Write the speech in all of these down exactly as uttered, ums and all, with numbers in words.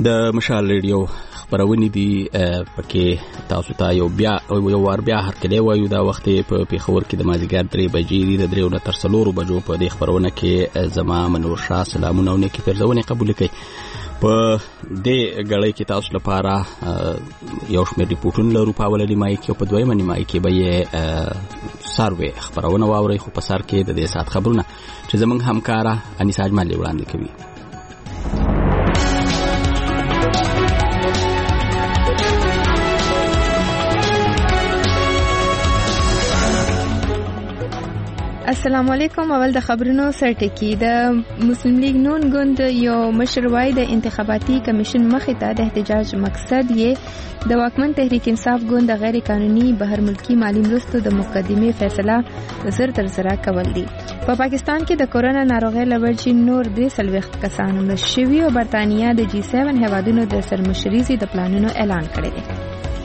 د مشال ریډیو خبرونه دي پکې تاسو ته یو بیا یو ور بیا هر کله وایو دا وخت په پیښور کې د مازیګر درې بجې دي د درې نه تر څلور بجو په دې خبرونه کې زما منور شاه سلامونه او نیکی پرځونه قبول کړئ په دې غړې کې تاسو لپاره یو شمېر ریپورتونه لرو په اولنی مای کې او په دویمه نیمه کې به یې سروې خبرونه واوري خو په سر کې د دې سات خبرونه چې زمونږ همکارا انیسا اجمل وړاندې کوي. السلام علیکم. اول د خبرونو سرټکی. د مسلم لیگ نون ګوند یو مشر وای د انتخاباتي کمیشن مخې ته د احتجاج مقصد یې د واکمن تحریک انصاف ګوند د غیر قانوني بهر ملکی مالی مرستو د مقدمې فیصله زر تر زر کول دي. په پاکستان کې د کورونا ناروغۍ له وجې نور درې څلوېښت کسان مړه شوي او برطانیه د جی سیون هیوادونو د سرمشریزي د پلانونو اعلان کړی دی.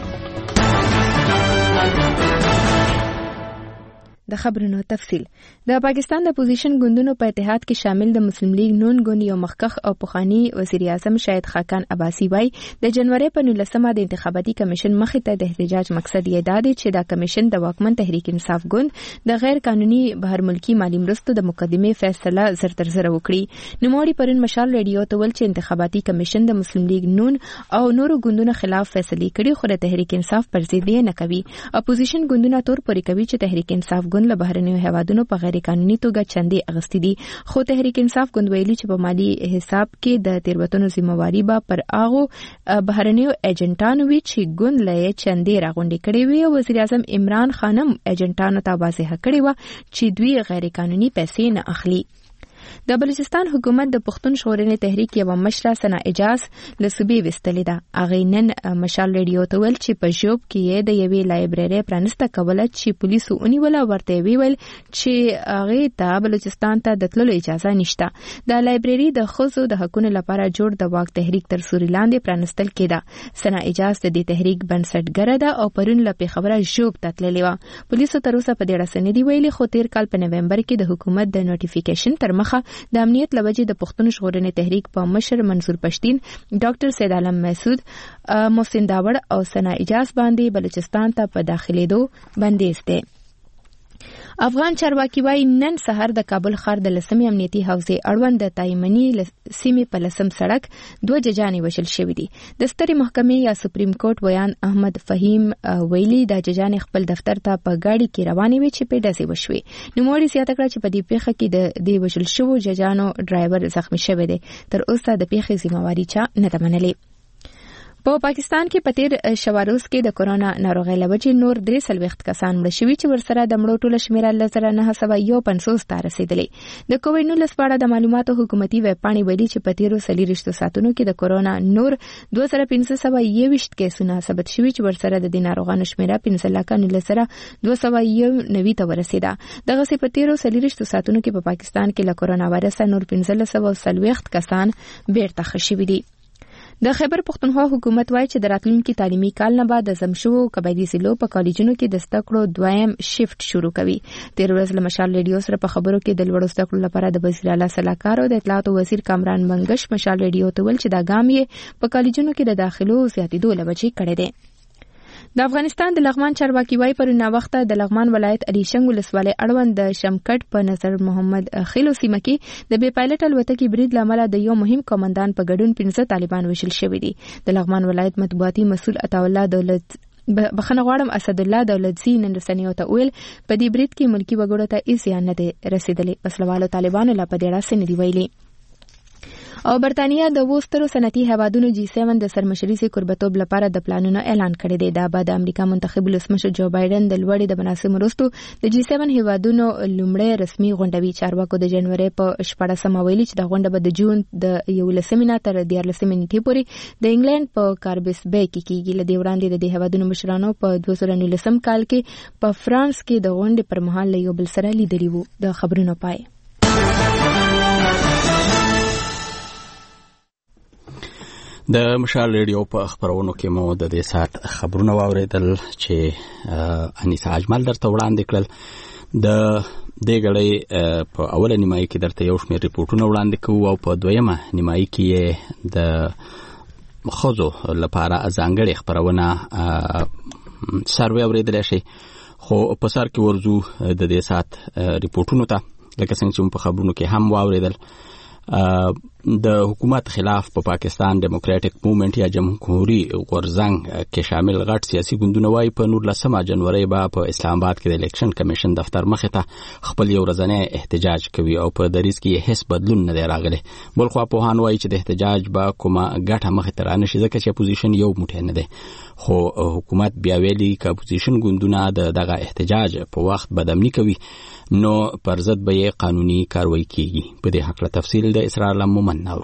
د خبرونو تفصیل. د پاکستان د اپوزیشن ګوندونو په اتحاد کې شامل د مسلم لیگ نون ګوند یو مخکخ او پخوانی وزیر اعظم شاهد خاقان عباسی وای د جنوري په نولسمه د انتخاباتي کمیشن مخې ته د احتجاج مقصد یې دا دی چې دا کمیشن د واکمن تحریک انصاف ګوند د غیر قانوني بهر ملکی مالی مرستو د مقدمې فیصله زر تر زر وکړي. نوموړي پرون مشال ریډیو ته ول چې انتخاباتي کمیشن د مسلم لیگ نون او نورو ګوندونو خلاف فیصله کړي خو د تحریک انصاف پر ضد نه کوي. اپوزیشن ګوندونه تور پورې کوي چې تحریک انصاف له بهرنیو هیوادونو په غیر قانوني توګه چندې اغستې دي خو تحریک انصاف ګوند ویلي چې په مالی حساب کې د تیروتنو ذمہواری به پر هغو بهرنیو ایجنټانو وی چې ګوند له چندې راغونډې کړې وي او وزیر اعظم عمران خانم ایجنټانو ته واضح کړی و چې دوی غیر قانوني پیسې نه اخلي. د بلوچستان حکومت د پښتون ژغورنې تحریک یو مشره سنا اجاز له صوبې وستلې ده. هغه نن مشال ریډیو ته ویل چې په ژوب کې د یوې لایبرری پرانسته کوله چې پولیسو ونیول ورته ویل چې هغه ته بلوچستان ته د تللو اجازه نشته. د لایبرری د خزو د حقوقو لپاره جوړ د واک تحریک تر سوري لاندې پرانستل کېده. سنا اجاز د دې تحریک بنسټګره ده او پرون له پیښوره ژوب ته تللې و. پولیسو تر اوسه په دې اړه څه نه دي ویلي خو تیر کال په نومبر کې د حکومت د نوټیفیکیشن تر مخه د امنیت لوجې د پښتون ژغورنې تحریک په مشر منصور پښتين ډاکټر سید عالم مسعود محسن داوړ او سنا اجاز باندې بلوچستان ته په داخليدو بندیز دی. افغان چارواکي وايي نن سهار د کابل ښار د لسمې امنیتي حوزې اړوند د تایمنی سیمې په لسم سړک دوه ججانې وشل شوې دي. د سترې محکمې یا سپریم کورټ ویان احمد فهیم ویلي د ججانې خپل دفتر ته په گاډي کې روانې وي چې په ډزې وشوي. نوموړي زیاته کړه چې په دې پیښه کې د دې وشل شوو ججانو ډرایور زخمی شوی دی. تر اوسه د پیښې ذمہواری چا نه ده منلې. په پاکستان کې په تیر شواروز کې د کورونا ناروغۍ له وجې نور درې څلوېښت کسان مړه شوي چې ورسره د مړو ټوله شمېره لس زره نهه سوه یو پنځوس ته رسېدلې. د کووډ نولس په اړه د معلوماتو حکومتي ویبپاڼې ویلي چې په تیرو څلېرویشتو ساعتونو کې د کورونا نور دوه زره پنځه سوه یوویشت کیسونه ثبت شوي چې ورسره د دې ناروغانو شمېره پنځه لکه نولس زره دوه سوه یو نوي ته ورسېده. دغسې په تیرو څلېرویشتو ساعتونو کې په پاکستان کې له کورونا وایرسه نور پنځلس سوه څلوېښت کسان بیرته ښه شوي دي. د خیبر پښتونخوا حکومت وایي چې د راتلونکي تعلیمي کال نه بعد د زم شوو قبایلي ضلعو په کالجونو کې د زده کړو دویم شفټ شروع کوي. تیر ورځ له مشال ریډیو سره په خبرو کې د لوړو زده کړو لپاره د وزیر اعلی سلاکار او د اطلاعاتو وزیر کامران منګش مشال ریډیو ته ویل چې دا ګام یې په کالجونو کې د داخلو زیاتېدو له وجې کړی دی. د افغانستان د لغمان چارواکي وايي پرون وخت د لغمان ولایت الیشنګ ولسوالۍ اړوند د شمکټ په نظر محمد خیلو سیمه کې د بې پایلټ الوتکې برید لامل د یو مهم قومندان په ګډون پنځه طالبان وشل شوي دي. د لغمان ولایت مطبوعاتي مسؤل عطاالله دولت بخنه غواړم اسد الله دولتزی نن رسنیو ته ویل په دې برید کې ملکی وګړو ته هیڅ زیان نه دی رسیدلی. وسلوالو طالبانو لا په دې اړه څه نه دی ویلي. او برطانیه د وسترو صنعتي هیوادونو جی سیون د سرمشریزي قربتوب لپاره د پلانونو اعلان کړی دی. دا به د امریکا منتخب ولسمشر جو بایدن د لوړې د مناسب مرستو د جی سیون هیوادونو لومړی رسمي غونډه وي. چارواکو د جنوري په شپاړسمه ویلي چې د غونډه به د جون د یولسمې نه تر دیارلسمې نیټې پورې د انګلند په کاربس بی کې کیږي. له دې وړاندې د دې هیوادونو مشرانو په دوه زره نولسم کال کې په فرانس کې د غونډې پر مهال له یو بل سره لیدلي وو. د خبرونو پای. د مشال ریډیو په خبرونو کې مو د دې سات خبرونه واوریدل چې انیسا اجمل درته وړاندې کړل. د دې غړې په اوله نیمایي کې درته یو شمېر ریپورتونه وړاندې کوو او په دویمه نیمایي کې د خزو لپاره ځانګړي خبرونه سروي اوریدل شي خو په سر کې ورزو د دې سات ریپورتونو ته لکه څنګه چې په خبرونو کې هم واوریدل د حکومت خلاف په پا پاکستان ډیموکراټک موومېنټ یا جمهوریت غورځنګ کې شامل غټ سیاسي ګوندونه وايي په نولسمه جنوري به په اسلام آباد کې د الیکشن کمیشن دفتر مخې ته خپل یو ورځنی احتجاج کوي او په دریځ کې هیڅ بدلون نه دی راغلی. بلخو پوهان وايي چې د احتجاج به کومه ګټه مخې ته رانشي ځکه چې اپوزیشن یو موټی نه دی. خو حکومت بیا ویلي چې اپوزیشن ګوندونه دغه احتجاج په وخت بدامني کوي نو پر ضد به قانوني کاروایی کیږي. په دې حق له تفصیل د اسرار لمن نورو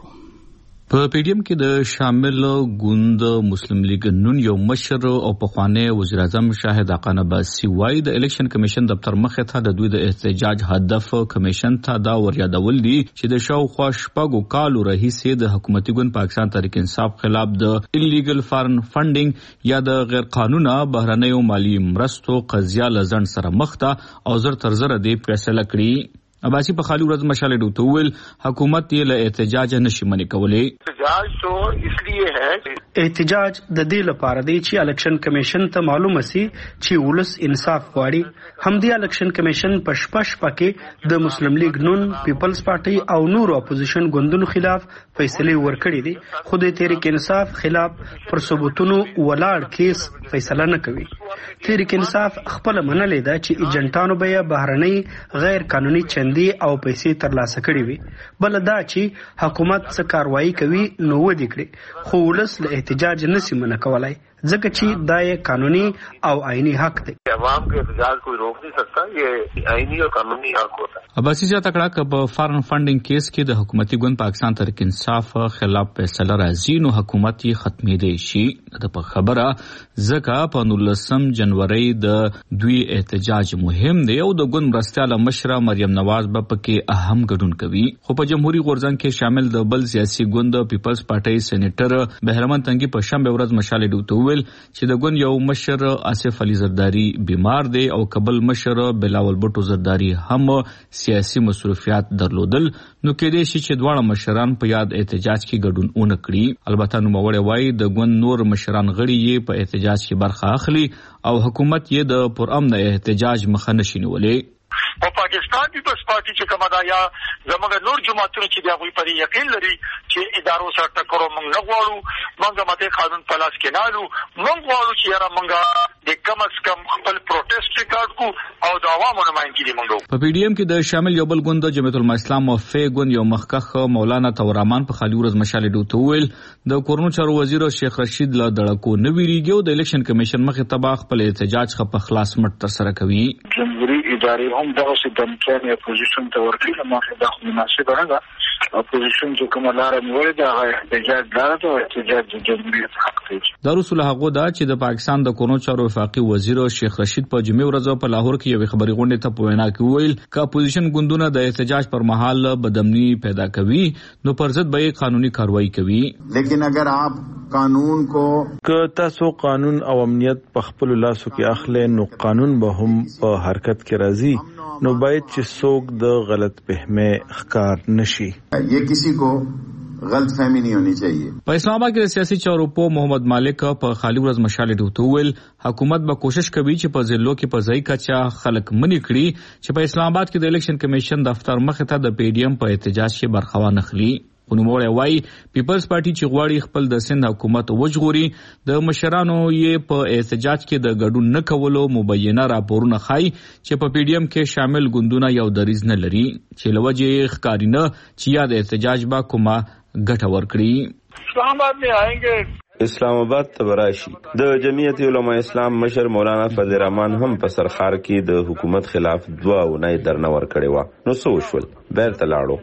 په پیډیم کې د شامل ګوند مسلم لیگ نون یو مشر او پخوانی وزیر اعظم شاهد اقان عباسی وايي د الیکشن کمیشن دفتر مخې ته د دوی د احتجاج هدف کمیشن ته دا وریادول دي چې د شاوخوا شپږو کالو راهیسې د حکومتي ګوند پاکستان تحریک انصاف خلاف د انلیګل فارن فنډینګ یا د غیر قانونه بهرنیو مالی مرستو قضیه لزن سره مخ ته او زر تر زر دی فیصله کړی. عباسی په خالي ورځ مشالې ډوته ویل حکومت یې له احتجاج نشي منې کولې. احتجاج تو اس لیے ہے احتجاج د دې لپاره دی چې الیکشن کمیشن ته معلومه سي چې ولس انصاف غواړي. همدې الیکشن کمیشن په شپږ پکې د مسلم لیگ نون پیپلز پارټي او نور اپوزیشن ګوندونو خلاف فیصله ورکړې دي خو د تحریک انصاف خلاف پر ثبوتونو ولاړ کیس فیصله نه کوي. تحریک انصاف خپل منلې ده چې ایجنټانو به بهرنۍ غیر قانوني چندي او پیسې ترلاسه کړې وي. بل دا چې حکومت څه کاروایی کوي نو ودی کړي خو ولس له احتجاج نسی منع کولای ځکه چې دا یې قانوني او آئینی حق دی. عوام کے احتجاج کوئی روک نہیں سکتا، یہ آئینی اور قانونی حق ہوتا ہے. عباسی زیاته کړه چې په فارن فنډینګ کیس کې د حکومتي ګوند پاکستان تحریک انصاف خلاف فیصله راځي نو حکومت یې ختمېدی شي. د په خبره ځکه په نولسم جنوري د دوی احتجاج مهم دی او د ګوند مرستیاله مشره مریم نواز به پکې اهم ګډون کوي. خو په جمهوریت غورځنګ کې شامل د بل سیاسي ګوند پیپلز پارټي سېنیټر بهرمن تنګي په شنبه ورځ مشالې ډوته ویل چې د ګوند یو مشر آصف علي زرداری بیمار دی او قبل مشر بلاول بټو زرداری هم سیاسي مصروفیات درلودل نو کېدې شي چې دواړه مشران په یاد احتجاج کې ګډون ونه کړي. البته نو موړې وایي د ګوند نور مشران غړي یې په احتجاج کې برخه اخلي او حکومت یې د پرامن احتجاج مخه نشي نیولې. او پاکستان پیپلز پارټي چې کومه دا یا زموږ نور جماعتونه چې دی هغوی په دې یقین لري چې ادارو سره ټکر موږ نه غواړو، موږ ماته قانون په لاس کې نه لرو، موږ غواړو چې یاره موږ د کم از کم خپل پروټیسټ ریکارډ کو او د عوامو نمائندګي دې موږ. په پی ډی ایم کې د شامل یو بل ګوند جمعیت الاسلام او فی ګوند یو مخکخ مولانا تورمان په خالي ورځ مشالې ډوته ویل د کورونو چارو وزیر شیخ رشید له دړکو نه ویریږي او د الیکشن کمیشن مخې ته به خپل احتجاج په خلاص مټ تر سره کوي. جمهوریت ادارې هم دغه څه دمکانې اپوزیشن ته ورکړي نو دا مناسبه نه ده. اپوزیشن چې کومه لار نیولې ده هغه احتجاج لاره ده او احتجاج د جمهوریت حق دی. دا رسول هغه دا چې د پاکستان د کورونو چارو وفاقي وزیر شیخ رشید په جمعې ورځ په لاهور کې یو خبري غونډه ته په وینا کې ویل چې اپوزیشن ګوندونه د احتجاج پر مهال بدامني پیدا کوي نو پر ضد به قانوني کاروایی کوي. لیکن اگر آپ قانون کو که تاسو قانون او امنیت په خپل لاسو کې اخلي نو قانون به هم په حرکت کې راځي نو باید چې څوک د غلط فهمه ښکار نشي. یہ کسی کو غلط فهمی نہیں ہونی چاہیے. په اسلام آباد کې د سیاسي چارو په محمد مالک په خالي ورځ مشالې ډوته ویل حکومت به کوشش کوي چې په ضلعو کې په ځای کچا خلک منی کړي چې په اسلام آباد کې د الیکشن کمیشن دفتر مخې ته د پی ډی ایم په احتجاج کې برخه وانه خلی. ونوموړی وایي پیپلز پارټي چې غواړي خپل د سند حکومت وژغوري د مشرانو یې په احتجاج کې د ګډون نه کولو مبینه راپورونه ښایي چې په پی ډی ایم کې شامل ګوندونه یو دریځ نه لري چې له وجې ښکاري نه چې یا د احتجاج به کومه ګټه ورکړي. اسلام آباد میں آئیں گے اسلام آباد ته براشي. د جمعیت علماء اسلام مشر مولانا فضل الرحمن هم په سرخار کې د حکومت خلاف دوا ونای درنه ور کړی و نو څه وشول بیرته لاړو.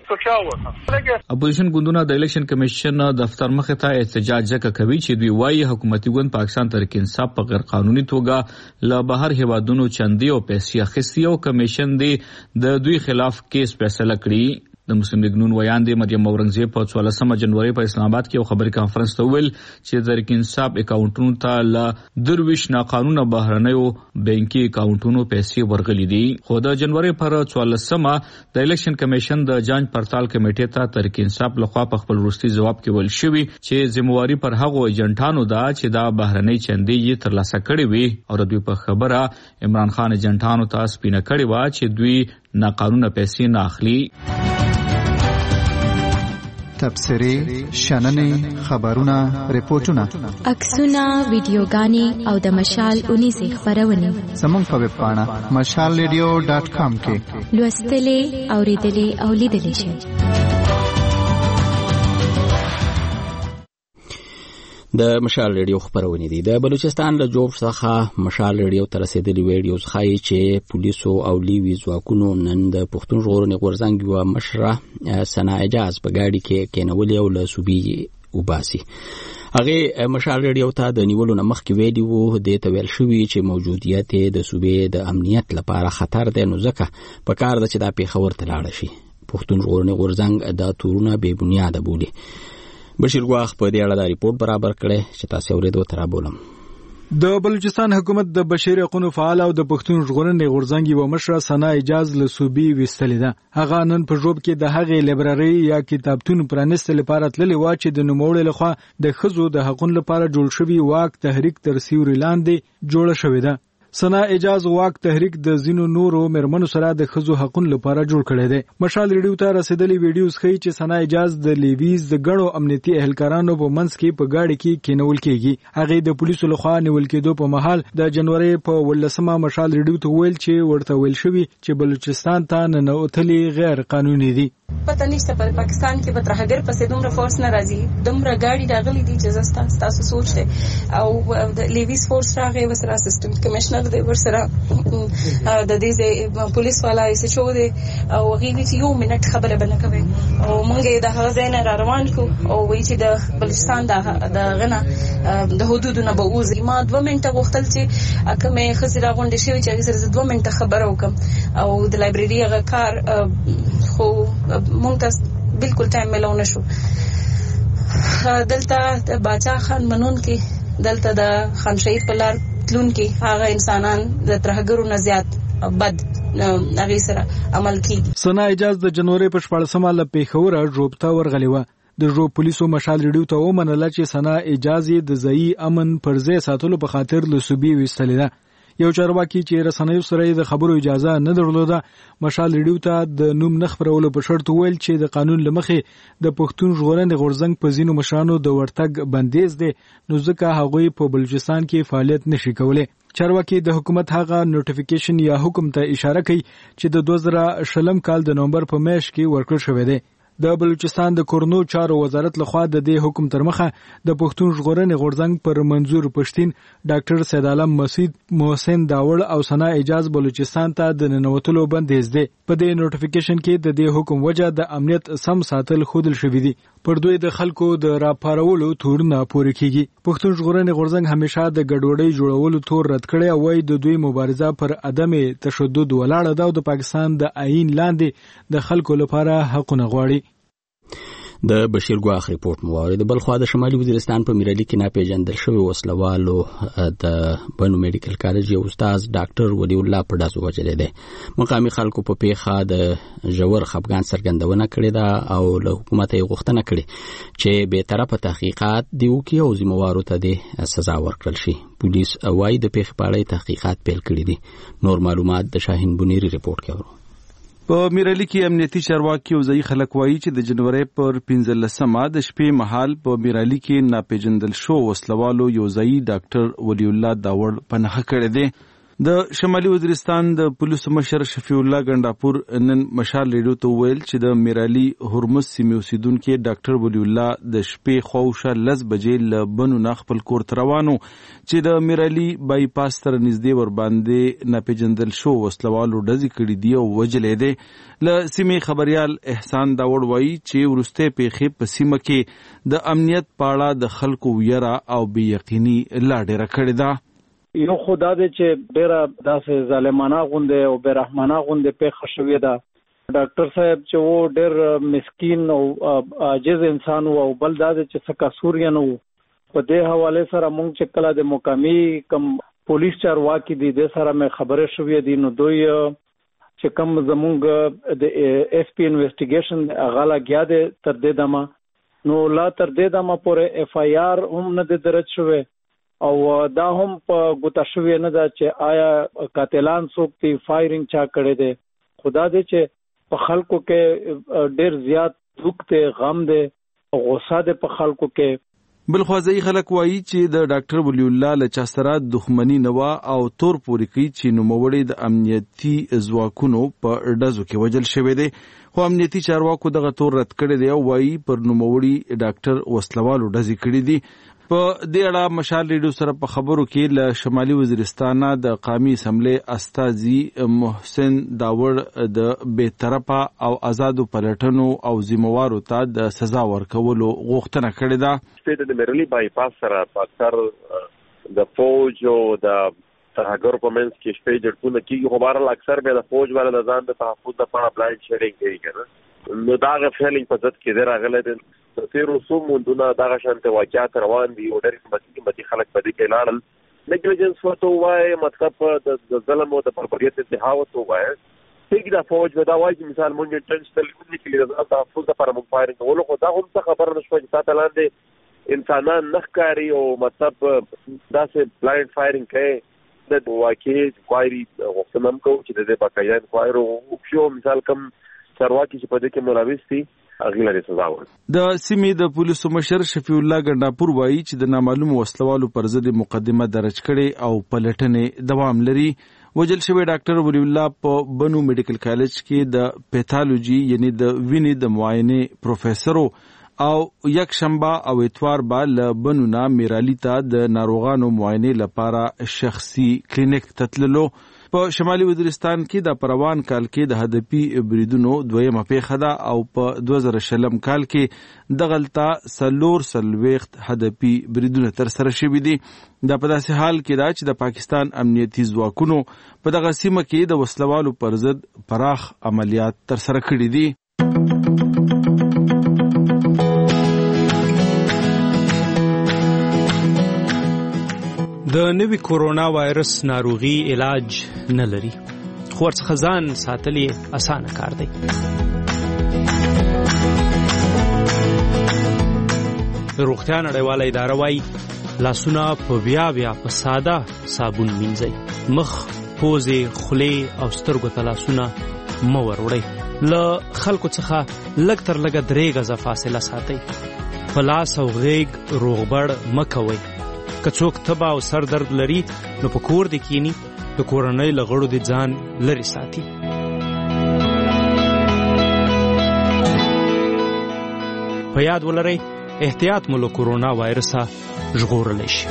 اپوزیشن ګوندونه د الیکشن کمیشن دفتر مخې ته احتجاج کوي چې دوی وایي حکومتي ګوند پاکستان تحریک انصاف په غیر قانوني توګه له بهر هیوادونو چندي او پیسې اخیستي او کمیشن دی د دوی خلاف کیس فیصله کړی. د مسلم لیگ نون ویاندې مریم اورنګزیب په څوارلسمه جنوري په اسلام آباد کې یو خبري کانفرنس ته ویل چې تحریک انصاف اکاونټونو ته ل درویش ناقانونه بهرنیو بانکي اکاونټونو پیسې ورغلي دي. خو د جنوري پر څوارلسمه د الیکشن کمیشن د جانچ پړتال کمیټې ته تحریک انصاف لخوا په خپل وروستي جواب کې ویل شوی چې ذمہواری پر هغو ایجنټانو ده چې دا بهرنۍ چندې یې ترلاسه کړې وي او د دوی په خبره عمران خان ایجنټانو ته سپینه کړې وه چې دوی ناقانونه پیسې نه اخلي. تبصرې، شننې، خبرونه، ریپورتونه، عکسونه، ویډیوګانې او د مشال اونیزې خپرونې زموږ په ویب پاڼه مشال ریډیو ډاټ کام کې لوستلې، اورېدلې او لیدلې شئ. د مشال ریډیو خبرونه دي. د بلوچستان له جوب څخه مشال ریډیو تر رسیدلي ویډیو ښایي چې پولیسو او لیوي ځواکونو نن د پښتون ژغورنې غورځنګ یوه مشره ثنا اعجاز په ګاډي کې کېنولې او له صوبې وباسي. هغې مشال ریډیو ته د نیولو نه مخکې ویلي وو دې ته ویل شوي چې موجودیت د صوبې د امنیت لپاره خطر دی، نو ځکه په کار ده چې دا پېښور ته لاړه شي. پښتون ژغورنې غورځنګ دا تورونه بې بنیاده بولي. بشیر ګواخ په دې اړه دا ریپورت برابر کړی چې تاسو اورېدو ته رابولم. د بلوچستان حکومت د بشري حقوقو فعال او د پښتون ژغورنې غورځنګ یوه مشره ثنا اعجاز له صوبې ویستلې ده. هغه نن په ژوب کې د هغې لایبرري یا کتابتون پرانیستلو لپاره تللې وه چې د نوموړي لخوا د ښځو د حقوقو لپاره جوړ شوي واک تحریک تر سیوري لاندې جوړه شوې ده. ثنا اعجاز واک تحریک د ځینو نورو مېرمنو سره د ښځو حقوقو لپاره جوړ کړی دی. مشال ریډیو ته رسیدلي ویډیوز ښیي چې ثنا اعجاز د لیویز د ګڼو امنیتي اهلکارانو په منځ کې په ګاډي کې کېنول کېږي. هغې د پولیسو لخوا نیول کېدو په مهال د جنوري په ولسمه مشال ریډیو ته ویل چې ورته ویل شوي چې بلوچستان ته ننوتلې غیر قانوني دي. پته نشته په پاکستان کې به ترهګر پسې دومره فورس نه راځي، دومره ګاډي راغلي دي چې زستا تاسو سوچ دی او د لیویز فورس راغی وسره اسسټنټ کمشنر دی ورسره د دې پولیس والا یې شو دی او هغه چې یو منټ خبره بنه کوي او مونږه د هغه ځای نه روان کو او وی چې د بلوچستان د غنه د حدودونو به وځي. ما دوه منټه غوښتل چې اکه مې خسره غونډه شوی چې سره دوه منټه خبره وکم او د لایبرري هغه کار خو مونږ ته بالکل ټایم ملو نشو. دلته د باچا خان منون کې دلته د خان شهید په لار تلون کې هغه انسانان د ترهګرو نه زیات بد هغه سره عمل کیږي. ثنا اعجاز د جنوري په شپاړسمه له پیښوره ژوبته ورغلی و. د ژوب پولیسو مشال ریډیو ته ومنله چې ثنا اعجاز د ځایي امن پر ځای ساتلو په خاطر له صوبې ویستلې ده. یو چارواکي چې رسنیو سره د خبرو اجازه نه درلوده مشال ریډیو ته د نوم نه خپرولو په شرط ویل چې د قانون لمخې د پښتون ژغورنې غورځنګ په ځینو مشرانو د ورتګ بندیز دی، نو ځکه هغوی په بلوچستان کې فعالیت نشي کولی. چارواکي د حکومت هغه نوټیفیکیشن یا حکم ته اشاره کوي چې د دوه زره شلم کال د نومبر په میاشت کې ورکړل شوی دی. د بلوچستان د کورنو چارو وزارت لخوا د دې حکم تر مخه د پښتون ژغورنې غورځنګ پر منظور پښتين ډاکټر سید عالم مسعود محسن داوړ او ثنا اعجاز بلوچستان ته د ننوتلو بندیز دی. په دې نوټیفیکیشن کې د دې حکم وجه د امنیت سم ساتل خودل شوی دی. پر دوی د خلکو د راپارولو تورونه پورې کیږي. پښتون ژغورنې غورځنګ همیشه د ګډوډۍ جوړولو تور رد کړی او وايي د دوی مبارزه پر عدم تشدد ولاړه ده او د پاکستان د آئین لاندې د خلکو لپاره حقونه غواړي. د بشیر ګواخ ریپورت مو واورید. بل خو د شمالي وزیرستان په میرالي کې ناپېژندل شوی وسلوالو د بنو میډیکل کالج یو استاد ډاکټر ولی الله په داسو وجلې ده. مقامي خلکو په پیښه د ژور خفګان څرګندونه کړې ده او له حکومت یې غوښتنه کړې چې به طرفه تحقیقات دی وکړي او ذمہوارو ته د سزا ورکړل شي. پولیس وايي د پیښې په اړه تحقیقات پیل کړي دي. نور معلومات د شاهین بنيري ریپورت کې اورو. په میرالي کې امنیتي چارواکي او ځایي خلک وایي چې د جنوري پر پنځلسمه د شپې مهال په میرالي کې ناپېژندل شو وسلوالو یو ځایي ډاکټر ولی الله داوړ پناه کړی دی. د شمالي وزیرستان د پولیسو مشر شفیع الله ګنداپور نن مشال ریډیو ته ویل چې د میرالي هرمز سیمې اوسیدونکو ډاکټر ولی الله د شپې خوښه لس بجې له بنو نه خپل کور ته روانو چې د میرالي بای پاس تر نږدې ور باندې ناپېژندل شو وسلوالو ډزې کړې دي او وجلې دي. له سیمې خبريال احسان داوړ وایي چې ورسته پیښې په سیمه کې د امنیت پاړه د خلکو ویره او بې یقیني لا ډېره کړې ده. یو خدا دې چې ډېره داسې ظالمانه غوندې او بې رحمانه غوندې پیښه شوې ده ډاکټر صاحب چې و ډېر مسکین او عاجز انسان و او بل دا چې څه قصور یې نه و. په دې حواله سره موږ چې کله د مقامي کم پولیس چارواکي دي د سره مې خبره شوې دي، نو دوی چې کم زموږ د ایس پی انویسټیګیشن هغه لګیا دی تر دې دمه، نو لا تر دې دمه پورې اف آی آر هم نه دی درج شوی او دا هم په ګوته شوې نه ده چې آیا قاتلان څوک دي، فایرینګ چا کړی دی. خدا دې چې په خلکو کې ډېر زیات دُخ دی، غم دی، غوسه دی په خلکو کې. بل خوازی خلک وایي چې د ډاکټر ولی الله له چا سره دښمني نه وه او تور پورې کوي چې نوموړی د امنیتي ځواکونو په ډزو کې وژل شوی دی، خو امنیتي چارواکو دغه تور رد کړی دی او وایي پر نوموړي ډاکټر وسلوالو ډزې کړي دي. په دې اړه مشال ریډیو سره په خبرو کې له شمالي وزیرستان د قومي اسمبلی استازي محسن داوړ د بې طرفه او آزادو پلټنو او ذمہوارو ته د سزا ورکولو غوښتنه کړې ده. د مرلی بای پاس سره په اکثر د فوج او د ترهګر په منځ کې شپې جړونه کېږي، خو بهرحال اکثر بیا د فوج والا د ځان د تحفظ لپاره بلایند شیډینګ کوي که نه، نو دا هغه فیلینګ په ضد کې دی راغلی دی. د تېرو څو موندونه دغه شانته واقعات روان دي او ډېر قیمتي قیمتي خلک په دې کې لاړل. نیګلیجنس ورته ووایې، مطلب د ظلم او د بربریت انتها ورته ووایې. ټیک دا فوج به دا وایي چې مثال مونږ انټنشنل لیکلي د ځان تحفظ لپاره مونږ فایرینګ کولو، خو دا هم څه خبره نه شوه چې تا ته لاندې انسانان نه ښکاري او مطلب داسې بلایند فایرینګ کوي. د واقعي انکوایري غوښتنه هم کوو چې د دې باقاعده انکوایري وشي، مثال کوم چارواکي چې په دې کې ملوث دي هغې لري سزا ورکړي. د سیمې د پولیسو مشر شفیع الله ګنډاپور وایي چې د نامعلومو وسلوالو پر ضد مقدمه درج کړي او پلټنې دوام لري. وژل شوی ډاکټر ولی الله په بنو میډیکل کالج کې د پیتالوجي یعنی د وینې د معاینې پروفیسورو او یک شنبه او اتوار به له بنو نه میرالی ته د ناروغانو معاینې لپاره شخصي کلینیک تتللو. په شمالي وزیرستان کې د پروان کال کې د هدفي بریدونو دویمه پیښه ده او په دوه زره شلم کال کې دغلته څلور څلوېښت هدفي بریدونه ترسره شوي دي. دا په داسې حال کې ده چې د پاکستان امنیتي ځواکونو په دغه سیمه کې د وسلوالو پر ضد پراخ عملیات ترسره کړي دي. د نوي کورونا وایرس ناروغي علاج نه لري، خو ورڅخه ځان ساتل یې اسانه کار دی. د روغتیا نړیواله اداره وایي لاسونه په بیا بیا په ساده صابون مینځئ، مخ، پوزې، خولې او سترګو ته لاسونه مه وروړئ. له خلکو څخه لږ تر لږه درې غزه فاصله ساتئ. په لاس او غیږ روغبړ مه کوئ. که څوک تبه او سر درد لري نو په کور دې کینی، د کورنۍ له غړو دې ځان لرې ساتي. په یاد ولرئ احتیاط مو له کورونا وایرسه ژغورلی شي.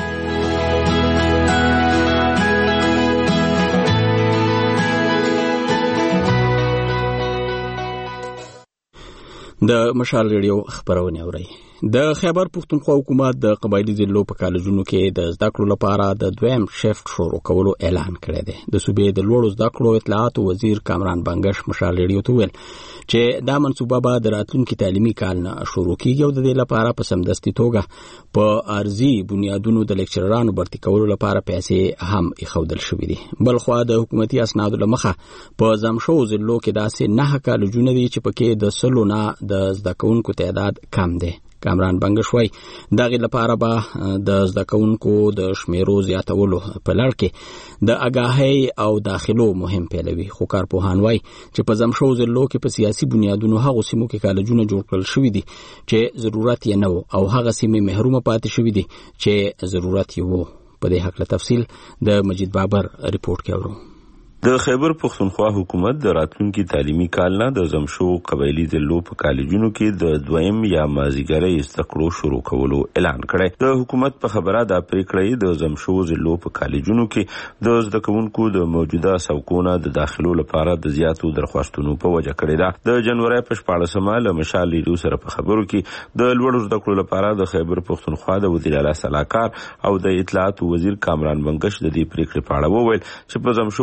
د مشال ریډیو خبرونه اورئ. د خیبر پښتونخوا حکومت د قبایلی ضلعو په کالجونو کې د زده کړو لپاره د دویم شفت شروع کولو اعلان کړی دی. د صوبې د لوړو زده کړو اطلاعاتو وزیر کامران بنگش مشال ریډیو ته ویل چې دا منصوبه به د راتلونکي تعلیمي کال نه شروع کیږي او د دې لپاره په سمدستي توګه په ارزي بنیادونو د لیکچررانو برتي کولو لپاره پیسې هم ایښودل شوې دي. بلخوا د حکومتي اسنادو له مخه په زمشو ضلعو کې داسې نه کالجونه دي چې پکې د سلو نه د زده کوونکو تعداد کم دی. کامران بنگش وای دغه لپاره به د زده کوونکو د شمیرو زیاتولو په لړ کې د اگاهی او داخلو مهم پیلوي. خو کارپوهان وای چې په زمشو ضلعو کې په سیاسي بنیادونو هغه سیمو کې کالجونه جوړ کړل شوي دي چې ضرورت یې نه و او هغه سیمې محرومه پاتې شوي دي چې ضرورت یې و. په دې حق له تفصیل د مجید بابر ریپورت کې اورو. د خیبر پښتونخوا حکومت د راتلونکي تعلیمي کال نه د زمشو قبایلی ضلعو په کالجونو کې د دویم یا مازیګرۍ زده کړو شروع کولو اعلان کړی. د حکومت په خبره دا پریکړه د زمشو ضلعو په کالجونو کې د زده کوونکو د موجوده سوقونه د داخلو لپاره د زیاتو درخواستونو په وجه کړې ده. د جنوري په شپاړسمه له مشال ریډیو سره په خبرو کې د لوړو زده کړو لپاره د خیبر پښتونخوا د وزیر اعلی صلاحکار او د اطلاعات وزیر کامران بنگش د دې پریکړې په اړه وویل چې په زمشو ضلعو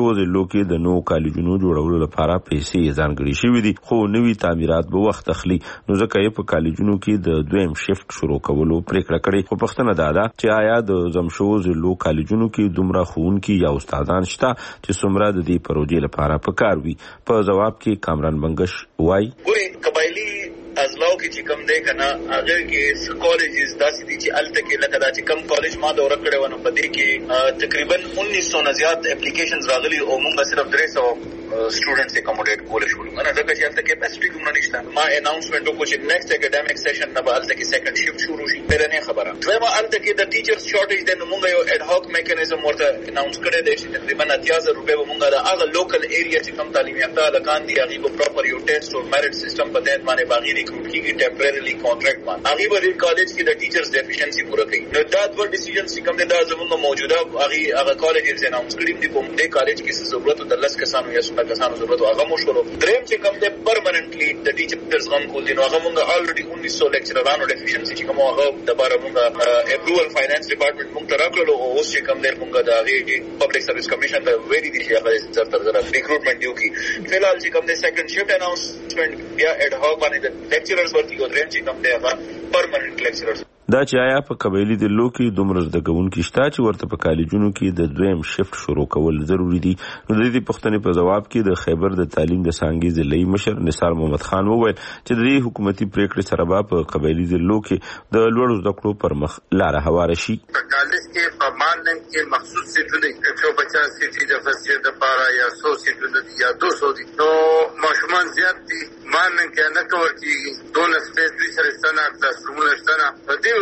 کې د نو کالجونو جوړولو لپاره پیسې ځانګړي شوې دي، خو نوي تعمیرات به وخت اخلي، نو ځکه یې په کالجونو کې د دویم شفت شروع کولو پریکړه کړې. خو پوښتنه دا ده چې آیا د زمشو ضلعو کالجونو کې دومره ښوونکي یا استادان شته چې څومره د دې پروژې لپاره پکار وي؟ په جواب کې کامران بنگش وایي قبایلی ازلاو کې چې کم دی کنه هغه کې کالجز داسې دي چې الته کې لکه دا چې کم کالج ما دوره کړې و نو په دې کې تقریبا انیس سو نه زیات اپلیکیشنز راغلي او موږ صرف درې سو students accommodate कोले शुरू मैंने जगह जी अलग कैपेसिटी गुना नहीं था मां अनाउंसमेंट को कुछ नेक्स्ट एकेडमिक सेशन ना अलग की सेकंड शिफ्ट शुरू हुई मेरे ने खबर है वे अलग की द टीचर्स शॉर्टेज देन मुंगा यो एड हॉक मैकेनिज्म और अनाउंस करे दे तकरीबन अठारह रुपए वो मुंगा दा अगर लोकल एरिया से कम तालीम याफ्ता लकान दी अगी को प्रॉपर यो टेस्ट और मेरिट सिस्टम पर देन माने बागी रिक्रूट की की टेंपरेरीली कॉन्ट्रैक्ट मान अगी वो कॉलेज की द टीचर्स डेफिशिएंसी पूरा की नो दैट वर डिसीजन से कम दे दा जमुंगा मौजूदा अगी अगर कॉलेजेस अनाउंस करी दी को दे कॉलेज की जरूरत तो दस कसानो या सुना कसानो जरूरत هغه مشورو دریم چې کوم د پرمننټلی د ټیچرز غم کول دي نو هغه مونږ الریډي انیس سو لیکچرانو ډیفیشنسي چې کوم هغه د بار مونږ اپروول فاینانس ډپارټمنټ مونږ تراکلو او اوس چې کوم د مونږ د هغه پبلک سرویس کمیشن د ویری دي چې هغه زر تر زر ریکروټمنټ دیو کی فلحال چې کوم د سیکنډ شفت اناونسمنت یا اډ هاک باندې د لیکچررز ورته یو دریم چې کوم د هغه پرمننټ لیکچررز دا چې آیا په قبایلی د لوکي دومره زده کوونکي شته چې ورته په کالجونو کې د دویم شفت شروع کول ضروری دي. نو د دې پوښتنې په جواب کې د خیبر د تعلیم د څانګې ضلعي مشر نثار محمد خان وویل چې د دې حکومتي پریکړې سره به په قبایلی د لوکي د لوړو زده کړو پر مخ لاره هواره شي. په کالج کې په مانن کې مخصوص سیټونه ایک سو پچاس سیټي د فصل د پاره یا سو سیټونه یا دو سو دي نو ماشومان زیات دي مانن کې نه کور کیږي دون سپیس دوی سره ستنه کلاسرومونه ستنه په دې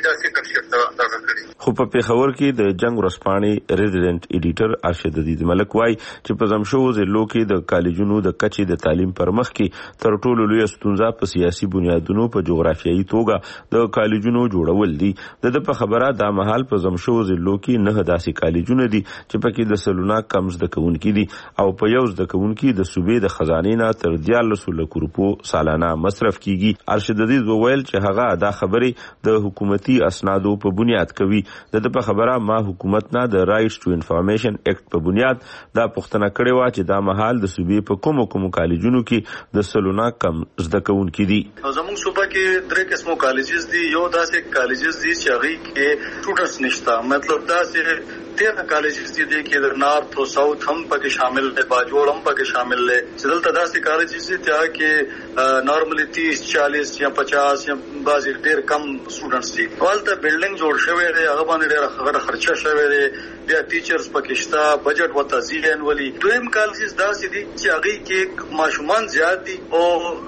خو په پیښور کې د جنگ ورسپانې ریزیډنٹ ایډیټر ارشد عزیز ملک وای چې په زمشو ضلعو کې د کالجونو د کچې د تعلیم پر مخ کې تر ټولو لوی ستونزه په سیاسي بنیادونو په جغرافیایي توګه د کالجونو جوړول دي. د په خبره د مهال په زمشو ضلعو کې نه داسې کالجونه دي چې پکې د سلونه کم زده کوونکي دي او په یو زده کوونکي د صوبې د خزانې نه تر دیارلسو لکو روپو سالانه مصرف کیږي. ارشد عزیز وویل چې هغه دا خبرې د حکومتي اسنادو په بنیاد کوي. د په خبره ما حکومت نه د رائټس ټو انفارمیشن ایکټ په بنیاد دا پوښتنه کړې و چې دا مهال د صوبې په کومو کومو کالجونو کې د سلونه کم زده کوونکي دي. زموږ صوبه کې درې قسمو کالجز دي. یو داسې کالجز دي چې هغه کې سټوډنټس نشته، مطلب داسې تیرہ کالجز دي کې د نارث او ساوث هم پکې شامل دي، باجوړ هم پکې شامل دي. چې دلته داسې کالجز دي چې کې نارملی تیس چالیس یا پچاس یا بعضې ډېر کم سټوډنټس دي. ولته بلډینګ جوړ شوی دی، هغه باندې ډېره خرچه شوی دی، بیا ټیچرز پکې شته، بجټ ورته زیږن ولي. دویم کالجز داسې دي چې هغې کې ماشومان زیات دي او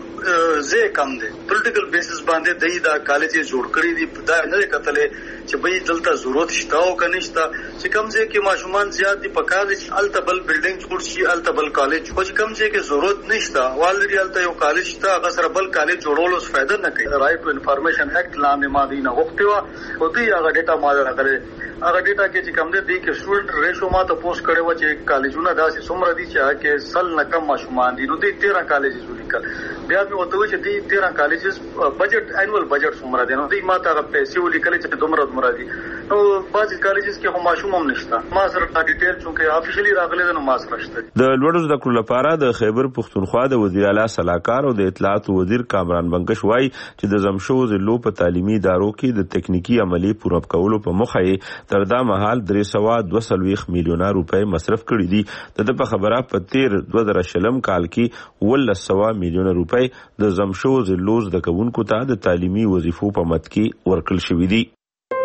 زه کم دي. پولیټیکل بیسس باندې دای دا کالج جوړ کړی دي، دا نه کتلې چې به دلته ضرورت شته او کنه شته. چې کوم ځای کې ماشومان زیات دي په کالج التبل بلډینګ جوړ شي، التبل کالج خو چې کوم ځای کې ضرورت نشته والري الته یو کالج شته، هغه سره بل کالج جوړولو څه فائدہ نه کوي. رائټ ټو انفارمیشن ایکټ لاندې ما دی نه وختي وا او دی هغه ډیټا ما راغله. هغه ډیټا کې چې کوم دی کې سټوډنټ ریشو ما ته پوسټ کړي و چې کالجونه داسې څومره دي چې هغه کې سل نه کم ماشومان دي. نو دی تیرہ کالجز ولیکل. بیا مې وته چې دی تیرہ کالجز بجټ انوال بجټ څومره دی. نو دی ما ته پیسې ولیکل چې دومره دومره دي. نو بعضی کالجز کې هم ماشوم هم نشته. ما سره دا ډیټیل چې افیشلی راغلي نو ما سره شته. د لوړو زده کړو لپاره د خیبر پښتونخوا د وزیر اعلی صلاحکار او د اطلاعات وزیر کامران بنگش وای چې د زمشو ضلعو په تعلیمي ادارو کې د تکنیکی عملی پوره کولو په موخه یې تر دا مهال درې سوه دوه څلوېښت میلیونه روپۍ مصرف کړي دي. د په خبره په تیر دوه زره شلم کال کې ولس سوه میلیونه روپۍ د زمشو ضلعو زده کوونکو ته د تعلیمي وظیفو په مد کې ورکړل شوي دي.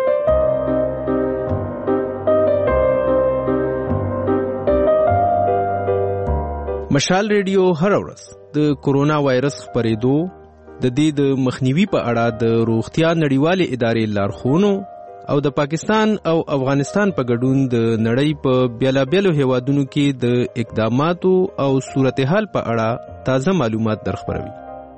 مشال ریډیو هر ورځ د کورونا وایرس خپرېدو د دې د مخنیوي په اړه د روغتیا نړیوالې ادارې لارښوونو او د پاکستان او افغانستان په ګډون د نړۍ په بیلابیلو هیوادونو کې د اقداماتو او صورتحال په اړه تازه معلومات درخبروي.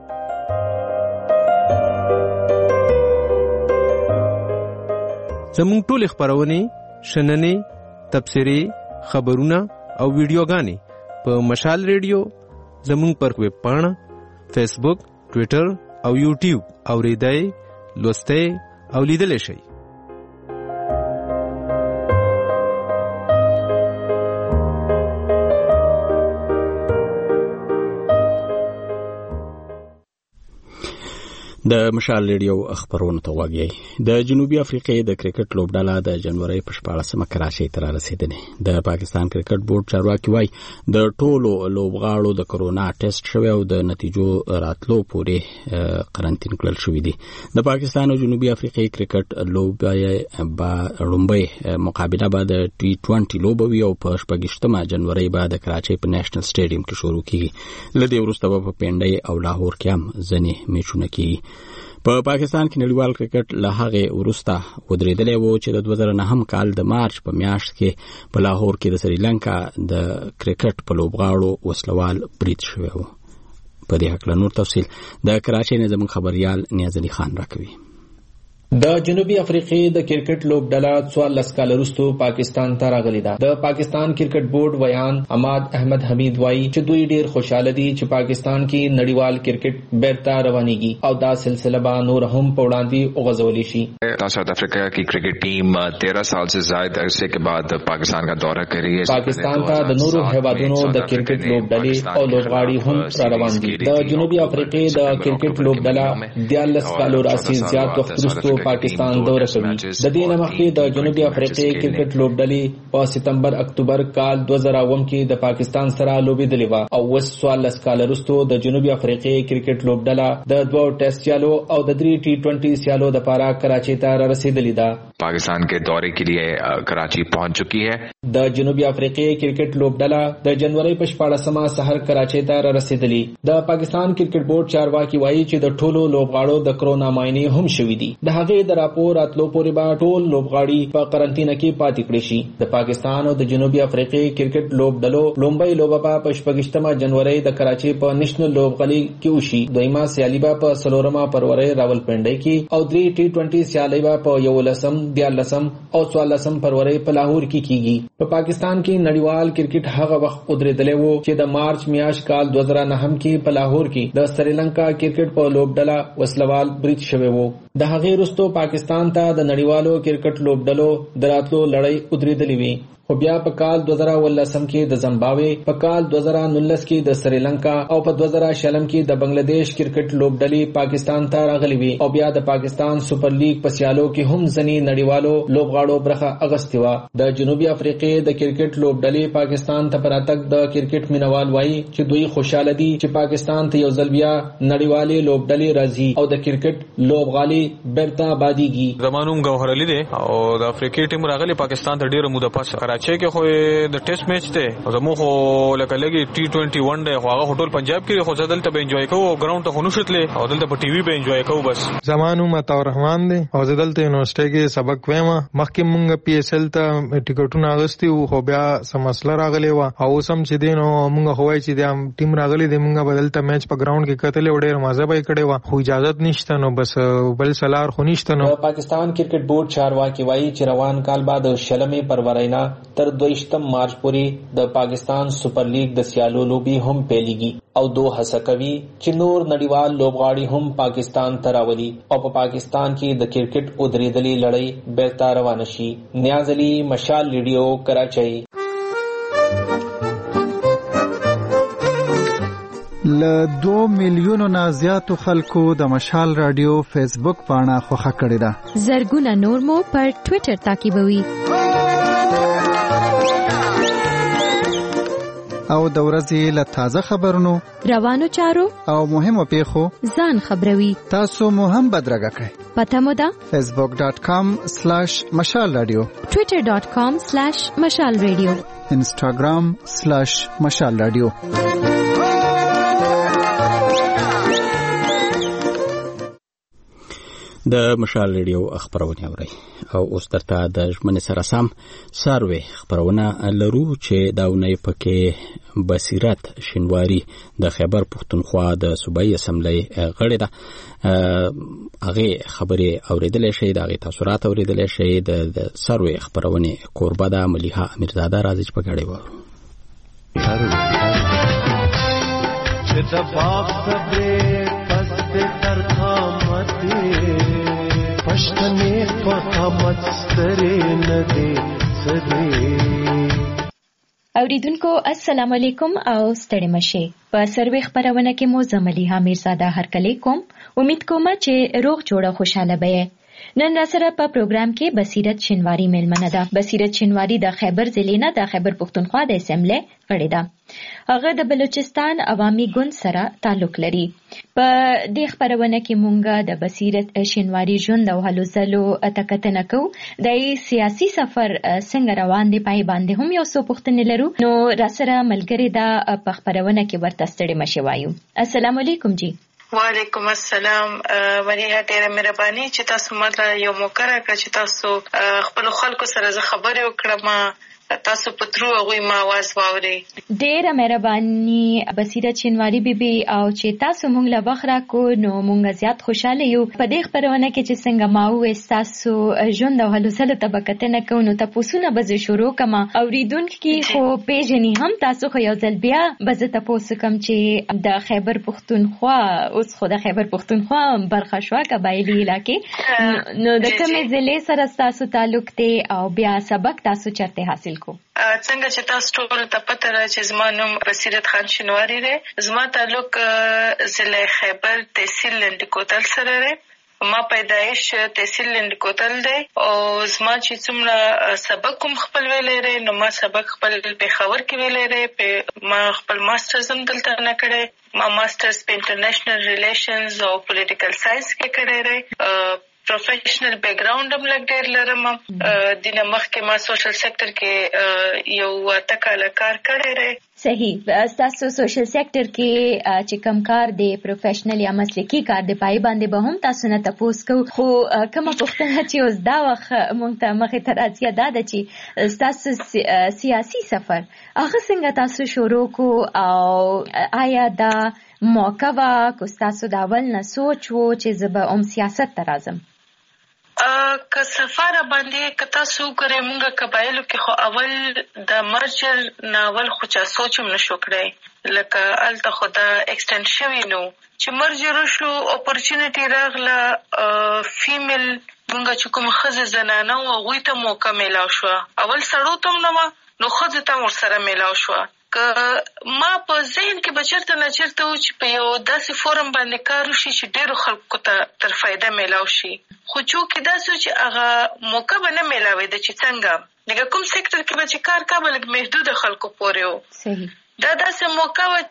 زموږ ټولې خپرونې، شننې، تبصرې، خبرونه او ویډیوګانې په مشال ریډیو، زموږ پر ویب پاڼه، فیسبوک، ټویټر او یوټیوب اوریدای، لوستای او لیدلی شئ. د مشال ریډیو خبرونه ته وګورئ. د جنوبي افریقې د کرکټ لوبډله د جنوري په شپاړسمه کراچۍ ته رسیدلې. د پاکستان کرکټ بورډ چارواکي وایي د ټولو لوبغاړو د کرونا ټیسټ شوی او د نتیجو راتلو پورې قرنطین کړل شوی دي. د پاکستان او جنوبي افریقې کرکټ لوبه با لومبي مقابله به د ټي ټوئنټي لوبه وي او په شپږشتمه جنوري به د کراچۍ په نېشنل سټیډیم کې شروع کیږي. له دې وروسته به په پنډۍ او لاهور کې هم ځینې میچونه کیږي. په پاکستان کې نړیوال کرکټ له هغه وروسته ودرېدلی و چې د دوه زره نهم کال د مارچ په میاشت کې په لاهور کې د سریلانکا د کرکټ په لوبغاړو وسلوال برید شوی و. په دې هکله نور تفصیل د کراچۍ نه زموږ خبريال نیاز علي خان راکوي. د جنوبي افریقې د کرکټ لوبډله څوارلس کاله وروسته پاکستان ته راغلې ده. د پاکستان کرکټ بورډ ویان اماد احمد حمید وایي چې دوی ډیر خوشاله دي چې پاکستان کې نړیوال کرکټ بیرته روانيږي او دا سلسله به نور هم په وړاندې وغځولې شي. ساؤتھ افریقہ کی کرکٹ ٹیم تیرہ سال سے زائد عرصے کے بعد پاکستان کا دورہ کر رہی ہے. پاکستان ته د نورو هیوادونو د کرکټ لوبډلې او لوبغاړي هم را روان دي. د جنوبي افریقې د کرکټ لوبډله دیارلس کالو راځي زیات وخت وروسته پاکستان دورہ کوي. د دې نه مخکې د جنوبي افریقې کرکټ لوبډلې په سپتمبر اکتوبر کال دوه زره اووه کې د پاکستان سره لوبېدلې و او اوس څوارلس کاله وروسته د جنوبي افریقې کرکټ لوبډله د دوه ټیسټ سیالو او د درې ټي ټوئنټي سیالو لپاره کراچۍ ته رسیدلې ده. پاکستان کے دورے کے لیے کراچی پہنچ چکی ہے. د جنوبي افریقې کرکټ لوبډله د جنوري په شپاړسمه سحر کراچۍ ته رسیدلې. د پاکستان کرکټ بورډ چارواکي وایي چې د ټولو لوبغاړو د کرونا معاینې هم شوې دي. د هغې د راپور راتلو پورې به ټول لوبغاړي په قرنطینه کې پاتې کړي شي. د پاکستان او د جنوبي افریقې کرکټ لوبډلو لومبۍ لوبه په شپږشتمه جنوري د کراچۍ په نېشنل لوبغالي کې وشي. دویمه سیالي به په څلورمه فروری راولپنډۍ کې او درې ټي ټوئنټي سیالي به په یولسم دیارلسم او څوارلسم فروری په لاهور کې کیږي. په پاکستان کې نړیوال کرکټ هغه وخت ودرېدلی و چې د مارچ میاشت کال دوه زره نهم کې په لاهور کې د سریلانکا کرکټ په لوبډله وسلوال برید شوی و. د هغې وروسته پاکستان ته د نړیوالو کرکټ لوبډلو د راتلو لړۍ ودرېدلې وي. خو بیا په کال دوه زره اوولسم کې د زمبابوې، په کال دوه زره نولس کې د سریلانکا او په دوه زره شلم کې د بنگلاديش کرکټ لوبډلې پاکستان ته راغلي وي او بیا د پاکستان سپر لیګ په سیالو کې هم ځینې نړیوالو لوبغاړو برخه اغستې وه. د جنوبي افریقې د کرکټ لوبډلې پاکستان ته په راتګ د کرکټ مینوال وایي چې دوی خوشاله دي چې پاکستان ته یو ځل بیا نړیوالې لوبډلې راځي او د کرکټ لوبغالي بیرته آبادیږي. زمانوم ګوهر علي دی او د افریقې ټیم راغلی پاکستان ته ډیره موده پس. کراچۍ کې خو د ټیسټ میچ ته زموږ خو لکه لګي ټي ټوئنټي ون دی خو هغه هوټل پنجاب کې خو دلته به انجوای کوو ګراوند ته خو نشتلې او دلته په ټي وي به انجوای کوو. بس زمانوم عطا رحمان دی او دلته یونیورسيټي کې سبق وایم. مخکې مونږ پی ایس ایل ته ټیکټونه اغستي خو بیا سم مسله راغلی و او سم چې دینو مونږ خوای چې د ټیم راغلی دی مونږ بدلته میچ په ګراوند کې کتلې وړې مزه به کړې و خو اجازه نشته نو بس بل سلار خو نشته. نو پاکستان کرکټ بورډ چارواکي وایي چې روان کال بعد شلمې فروری نه تر دویشتم مارچ پورې د پاکستان سپر لیګ د سیالو لوبي هم پیلېږي او دو هڅه کوي چې نور نړیوال لوبغاړي هم پاکستان ته راولي او په پاکستان کې د کرکټ ودرېدلې لړۍ بیرته روانه شي. نیاز علي، مشال ریډیو، کراچۍ. له دو میلیونو نه زیاتو خلکو د مشال رادیو فیسبوک پاڼه خوښه کړې ده. زرګونه نور مو پر ټوئیټر تعقیبوي او د ورځې له تازه خبرونو، روانو چارو او مهمو پیښو ځان خبروي. تاسو مو هم بدرګه کړئ. پته مو ده فیسبوک ډاٹ کام سلیش مشال رادیو، ټوئیټر ډاٹ کام سلیش مشال رادیو، انسټاګرام سلیش مشال رادیو. د مشال ریډیو خبرونه اورئ او اوس درته د ژمنې سره سم سروې خبرونه لرو چې دا ونې پکې بصیرت شینواری د خیبر پښتونخوا د صوبایي اسمبلی غړی ده. هغه خبرې اوریدلې شي، د هغه تاثیرات اوریدلې شي. د سروې خبرونه قربا د مليحه امیرزاده راځي چې پکړې وره چې د باغ صبر پس تر قامت پښتنې په قامت سترې نه دي سدي. اوریدونکو السلام علیکم او ستړي مشه. په سروي خبرونه کې مو زملي حمیر زاده هرکلی کوم. امید کوم چې روغ جوړه خوشاله به. نن سره په پروګرام کې بصیرت شینواری میلمنه ده. بصیرت شینواری د خیبر ضلع نه د خیبر پښتونخوا د اسمبلی غړي ده. هغه د بلوچستان عوامي ګوند سره تعلق لري. په دې خبرونه کې مونږه د بصیرت شینواری ژوند او هلو ځلو تکتنه کوو. د سیاسي سفر څنګه روان دی پای باندې هم یو څه پوښتنې لرو. نو را سره ملګری دا په خبرونه کې ورته ستړي مشه وایو. السلام علیکم جی. وعلیکم السلام. وریه ډیره مهرباني چې تاسو ماته یو موقع راکړه چې تاسو خپل خلکو سره زه خبرې وکړم. تاسو په ترو غوي ما आवाज واوري. ډیره مهرباني بصیرت شینواری بیبي او چې تاسو مونږ له بخرا کو نو مونږ زیات خوشاله یو په دې خبرونه کې چې څنګه ما وې تاسو ژوند او هلو ځلو طبقتنه کو نو تاسو نه بز شروع کما اوریدونکو کې خو پیژني هم تاسو خو یو ځل بیا بز تاسو کوم چې د خیبر پښتونخوا اوس خو د خیبر پښتونخوا برخه شو قبایلی علاقې نو د کومې ضلع سره تاسو تعلق دی او بیا سبق تاسو چرته حاصل کو. څنګه چې تاسو ټول ته پته را چې زما نوم بصیرت خان شینواری دی. زما تعلق ضلع خیبر تحصیل لنډکوتل سره دی. ما پیدایش تحصیل لنډکوتل دی او زما چې څومره سبق کوم خپل ویلې دی نو ما سبق خپل پېښور کې ویلې دی. ما خپل ماسترز هم دلته نه کړی. ما ماسترز په انټرنیشنل ریلیشنز او پولیټیکل ساينس کې کړی دی. پروفیشنل بیک گراوند هم لګ ډېر لرم. دینه مخکې ما سوشل سېکټر کې یو تکاله کار کړی دی. صحیح. تاسو سوشل سېکټر کې چې کوم کار دی پروفیشنل یا مسلکي کار دی پای باندې به هم تاسو نه تاسو کو خو کومه پوښتنه چې اوس دا وخت مونږ ته مخې ته راځي دا ده چې تاسو سیاسي سفر هغه څنګه تاسو شروع کو او آیا دا موقع وا کو تاسو دا ول نه سوچ وو چې زه به ام سیاست ته راځم؟ که سفر باندې که تاسو ګورئ مونږ قبایلو کې خو اول د مرجر ناول خو چا سوچ هم نشو کړی لکه الته خو دا ایکسټنډ شوی نو چې مرجر شو اپورچونټی راغله فیمیل مونږ چې کوم ښځې زنانه وه هغوی ته موقع میلاو شوه. اول سړو ته هم نه وه نو ښځې ته هم ورسره میلاو شوه. که ما په ذهن کې به چېرته نه چېرته و چې په یو داسې فورم باندې کار وشي چې ډېرو خلکو ته تر فایده میلاو شي خو چونکې داسې و چې هغه موقع به نه میلاوېده چې څنګه لکه کوم سیکټر کې به چې کار کا به لږ محدوده خلکو پورې و. دا داسې موقع وه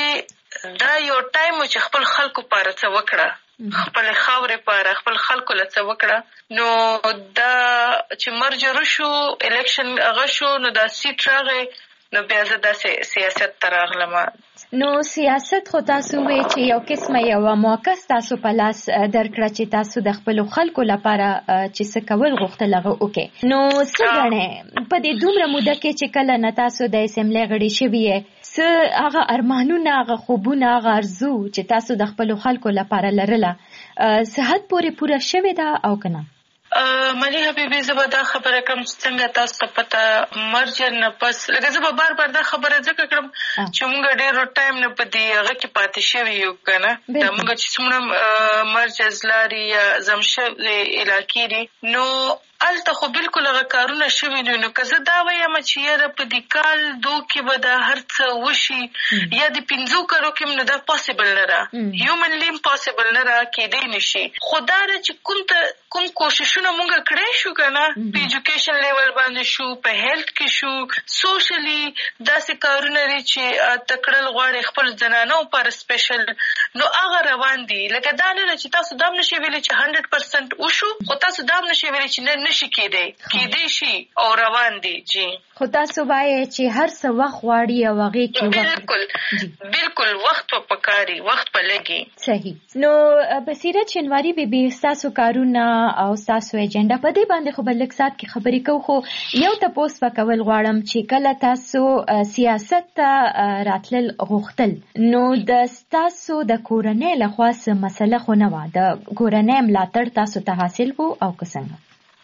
چې دا یو ټایم و چې خپل خلکو پاره څه وکړه خپل خاورې پاره خپل خلکو له څه وکړه. نو دا چې مرجر شو الیکشن هغه شو نو دا سیټ راغی نو بیا زه داسې سیاست ته راغلم. نو سیاست خو تاسو وی چې یو قسمه یو موقع تاسو په لاس درکړه چې تاسو د خپل خلکو لپاره چې څه کول غوښتل هغه وکړي. نو څه غواړئ په دې دومره موده کې چې کله نه تاسو د اسمبلی غړي شوي څه هغه ارمانونه هغه خوبونه هغه ارزو چې تاسو د خپل خلکو لپاره لرله صحت پورې پوره شوې ده او که نه؟ ملي حبیبي زه به دا خبره کوم چې څنګه تاسو ته پته مرجر نه پس لکه زه به بار بار دا خبره ځکه کړم چې مونږ ډېر ټایم نه په دې هغه کې پاتې شوي یو که نه دا مونږ چې څومره مرجز لارې یا زمشوي علاقې دي نو الته خو بالکل هغه کارونه شوي نو نو که زه دا وایم چې یاره په دې کال دو کې به دا هر څه وشي یا د پنځو کالو کې نو دا پاسبل نه ده هیومنلی امپاسبل نه ده کېدی نه شي. خو دا ده چې کوم ته کوم کوششونه مونږ کړی شو که نه په ایجوکیشن لیول باندې شو په هیلت کې شو سوشلی داسې کارونه دي چې ته کړل غواړې خپل زنانو لپاره سپیشل نو هغه روان دي. لکه دا نه ده چې تاسو دا هم نشئ ویلی چې هنډرډ پرسنټ وشو خو تاسو دا هم نشئ ویلی چې نه نشي کېدی کېدی شي او روان دي. جی خو تاسو وایئ چې هر څه وخت غواړي او هغې کې بالکل بالکل وخت په پکاري وخت په لګي. صحیح. نو بصیرت شینواری بیبي ستاسو کارونه او ستاسو ایجنډا په دې باندې خو به لږ ساعت کې خبرې کوو خو یو تپوس به کول غواړم چې کله تاسو سیاست ته راتلل غوښتل نو د ستاسو د کورنۍ لخوا څه مسله خو نه وه د کورنۍ ملاتړ تاسو ته حاصل و او که څنګه؟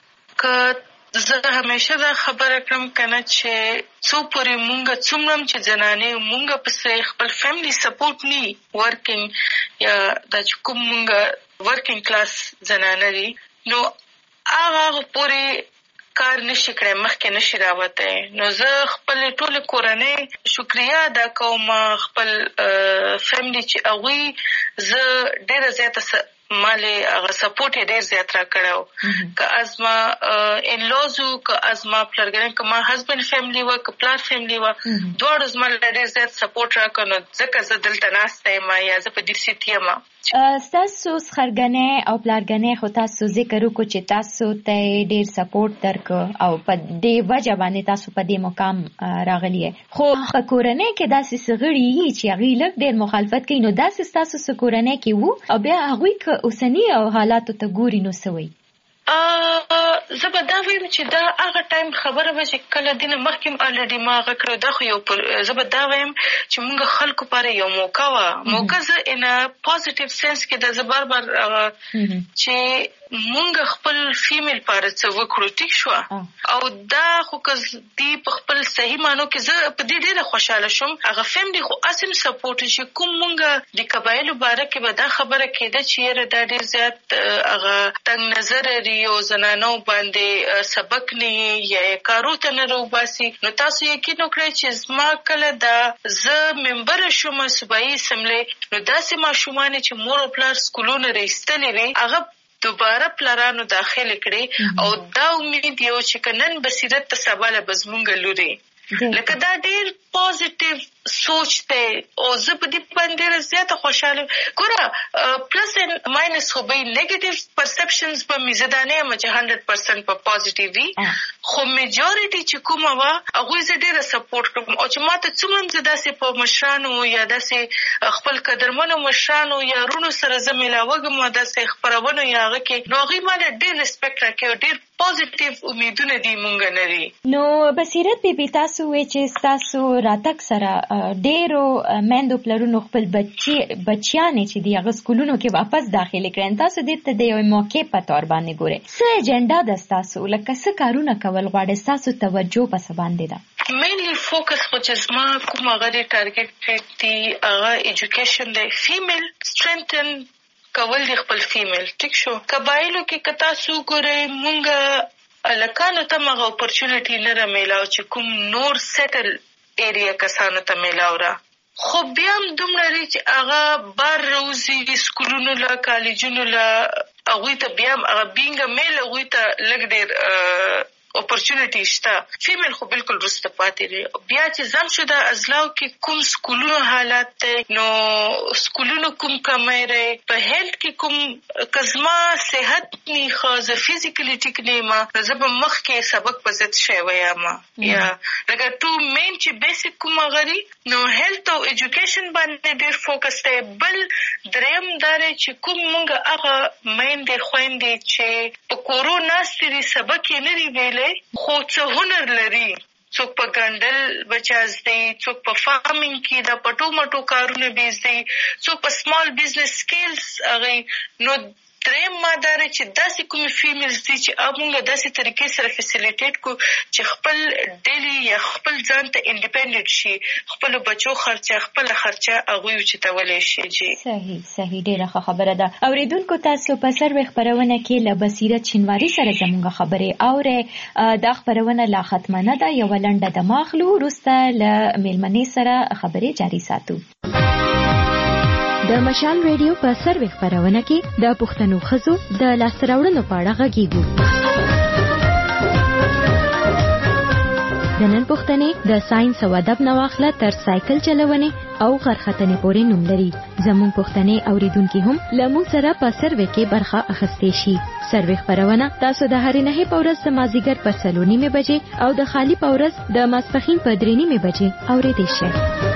که زه همیشه دا خبره کړم کنه چې څو پورې مونږ څومره چې زنانې مونږ پسې خپل فیملی سپورټ نی ورکینګ یا دا چې کوم مونږ ورکینګ کلاس زنانه دي نو هغه پورې کار نشي کړی مخکې نشي راوتی. نو زه خپل ټول کورنۍ شکریا ادا کوم خپل فیملی چې هغوی زه ډېره زیاته مالې هغه سپورټ یې ډېر زیات راکړی. که از ما انلوز وو که از ما پلرګران که ما هسبنډ فیملی وه که پلار فیملی وه دواړو زما ډېر زیات سپورټ راکړ. نو ځکه زه دلته ناسته یم یا زه په دې سیټ یم. ستاسو خرګنې او پلارګنې خو تاسو ذکر وکړو چې تاسو ته ډېر سپورټ درکړ او په دې وجه باندې تاسو په دې مقام راغلی یې. خو په کورنۍ کې داسې څه غړي یي چې هغوی لږ ډېر مخالفت کوي. نو داسې ستاسو څه کورنۍ کې وو او بیا هغوی که اوسني او حالاتو ته ګوري نو څه وایي؟ زه به دا وایم چې دا هغه ټایم خبره وه چې کله دې نه مخکې م الریډي ما هغه کړی. دا خو یو زه به دا وایم چې مونږ خلکو لپاره یو موقع وه. موقع زه ان پازیټیو سینس کې دا زه بار بار چې مونږ خپل فیمیل لپاره څه وکړو ټیک شوه. او دا خو که دې په خپل صحیح معنو کې زه په دې ډېره خوشحاله شوم. هغه فیملی خو اسې م سپورټ چې کوم مونږ د قبایلو باره کې به دا خبره کېده چې یاره دا ډېر زیات هغه تنګ نظر لري او زنانو باندې سبق نه یا کارو ته نه راوباسي. نو تاسو یقین وکړئ چې زما کله دا زه ممبر شوم صوبایي اسمبلۍ نو داسې ماشومان چې مور او پلار سکولونه رایستلي وي هغه دوباره پلارانو داخل کړي. او دا امید یو چې که نن بصیرت ته سبا له به زمونږ لوري لکه دا ډېر پازیټیو سوچ دی او زه په دې باندې ډېره زیاته خوشحاله ګوره پلس اینډ ماینس خو به یې نیګیټیو پرسپشنز به مې زه دا نه یم چې هنډرډ پرسنټ به پازیټیو وي. خو میجورټي چې کومه وه هغوی زه ډېره سپورټ کړم. او چې ما ته څومره زه داسې په مشرانو یا داسې خپل قدرمنو مشرانو یا رونو سره زه میلاوږم داسې خپرونو یا هغه کې نو هغوی ما له ډېر ریسپیکټ راکوي او ډېر پازیټیو امیدونه دي مونږ نه دي. نو بصیرت بیبي تاسو وایئ چې ستاسو راتګ سره ډېرو میندو پلرونو خپل بچي بچیانې چې دي هغه سکولونو کې واپس داخلې کړئ. تاسو دې ته د یوې موقع په طور باندې ګورئ. څه اجنډا ده ستاسو لکه څه کارونه کول غواړئ ستاسو توجه په څه باندې ده؟ مینلی فوکس خو چې زما کوم هغه د ټارګټ دی هغه ایجوکیشن دی فیمیل سټرینتن کول دی خپل فیمیل ټیک شو. قبایلو کې که تاسو ګورئ مونږ هلکانو ته هم هغه اپورچونټي نه رامیلاو چې کوم نور سیټل ایریا کسانو ته میلاو را. خو بیا هم دومره دی چې هغه بار روزي سکولونو له کالجونو له هغوی ته بیا هم هغه بینګه میل هغوی ته لږ ډېر اپورچونټي شته. فیمیل خو بالکل وروسته پاتې دی. بیا چې ځم شو د ازلاو کې کوم سکولونو حالات دی نو سکولونو کوم کمی دی په هیلت کې کوم که زما صحت نی ښه زه فزیکلی ټیک نه یم نو زه به مخکې سبق په ضد شوی یم یا لکه ټو مین چې بیسک کوم هغه دی نو هیلت او ایجوکیشن باندې ډېر فوکس دی. بل دریم دا دی چې کوم مونږ هغه میندې خویندې چې په کورو ناستې دي سبق یې نه دي ویلی خو څه هنر لري. څوک په ګنډل بچاز دی څوک په فارمینګ کې د پټو مټو کارونه بیز دی څوک په سمال بزنس سکیلز هغې نو دریم ما دا دی چې داسې کومې فیمیلز دي چې موږ داسې طریقې سره فیسیلیټیټ کړو چې خپل ډیلی یا خپل ځان ته انډیپینډنټ شي خپلو بچو خرچه خپله خرچه هغوی اوچتولی شي. جی صحیح صحیح ډېره ښه خبره ده. اورېدونکو تاسو په سروې خپرونه کې له بصیرت شینواري سره زموږ خبرې اورئ. دا خپرونه لا ختمه نه ده یوه لنډه دمه اخلو وروسته له میلمنې سره خبرې جاري ساتو. د مشال ریډیو په سروې خپرونه کې د پښتنو ښځو د لاسته راوړنو په اړه غږیږو. د نن پوښتنې د ساينس او ادب نه واخله تر سایکل چلونې او غرختنې پورې نوم لري. زموږ پوښتنې اوریدونکي هم له موږ سره په سروې کې برخه اخیستی شي. سروې خپرونه تاسو د هرې نهۍ په ورځ د مازدیګر په څلور نیمې بجې او د خالي په ورځ د ماسپښین په درې نیمې بجې اورېدی شئ.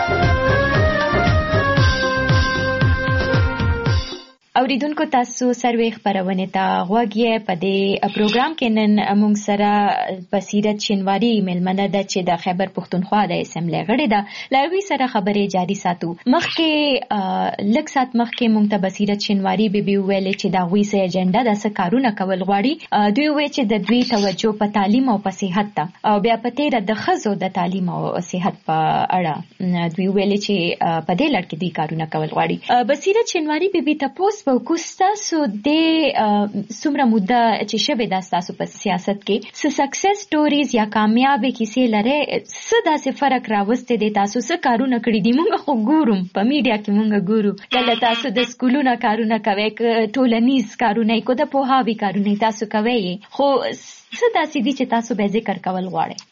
اوریدونکو تاسو سروې خپرونې ته غوږ یې. په دې پروګرام کې نن موږ سره بصیرت شینواري میلمنه ده چې د خیبر پښتونخوا د اسمبلۍ غړې ده. له هغوی سره خبرې جاري ساتو. مخکې لږ ساعت مخکې موږ ته بصیرت شینواري بیبي وویلې چې د هغوی څه اجنډا ده څه کارونه کول غواړي. دوی وویل چې د دوی توجه په تعلیم او په صحت ده او بیا په تېره د ښځو د تعلیم او صحت په اړه دوی وویلې چې په دې لړ کې دوی کارونه کول غواړي. بصیرت شینواري بیبي تپوس په کوستاسو د سمره مده چې شوه د تاسو په سیاست کې س سکسس سټوریز یا کامیابی کیسې لري څه داسې فرق راوسته دي تاسو څه کارونه کړی دي موږ خو ګورم په میډیا کې موږ ګورو کله تاسو د سکولونو کارونه کوي ټولنیز کارونه کو د پوهاوی کارونه تاسو کوي خو څه داسې دي چې تاسو به ذکر کول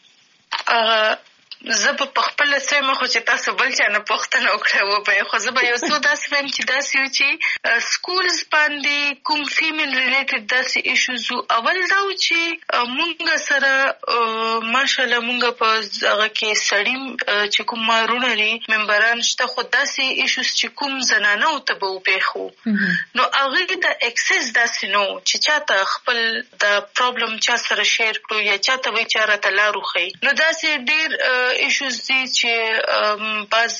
غواړئ زه په خپل سیمه خو چې تاسو بل چا نه پوښتنه وکړه و به خو زه به یو څو داسې وایم چې داسې یو چې سکولز باندې کوم فیمیل ریلیټډ داسې ایشوز اول دا و چې مونږ سره ماشاءالله مونږ په هغه کې سړی چې کوم مارونه لري ممبران شته خو داسې ایشوز چې کوم زنانه او ته به وپېښو نو هغه د اکسس داسې نو چې چاته خپل د پرابلم چا سره شیر کړو یا چاته وی چاره ته لارو خي نو داسې ډېر ایشوز دي چې باز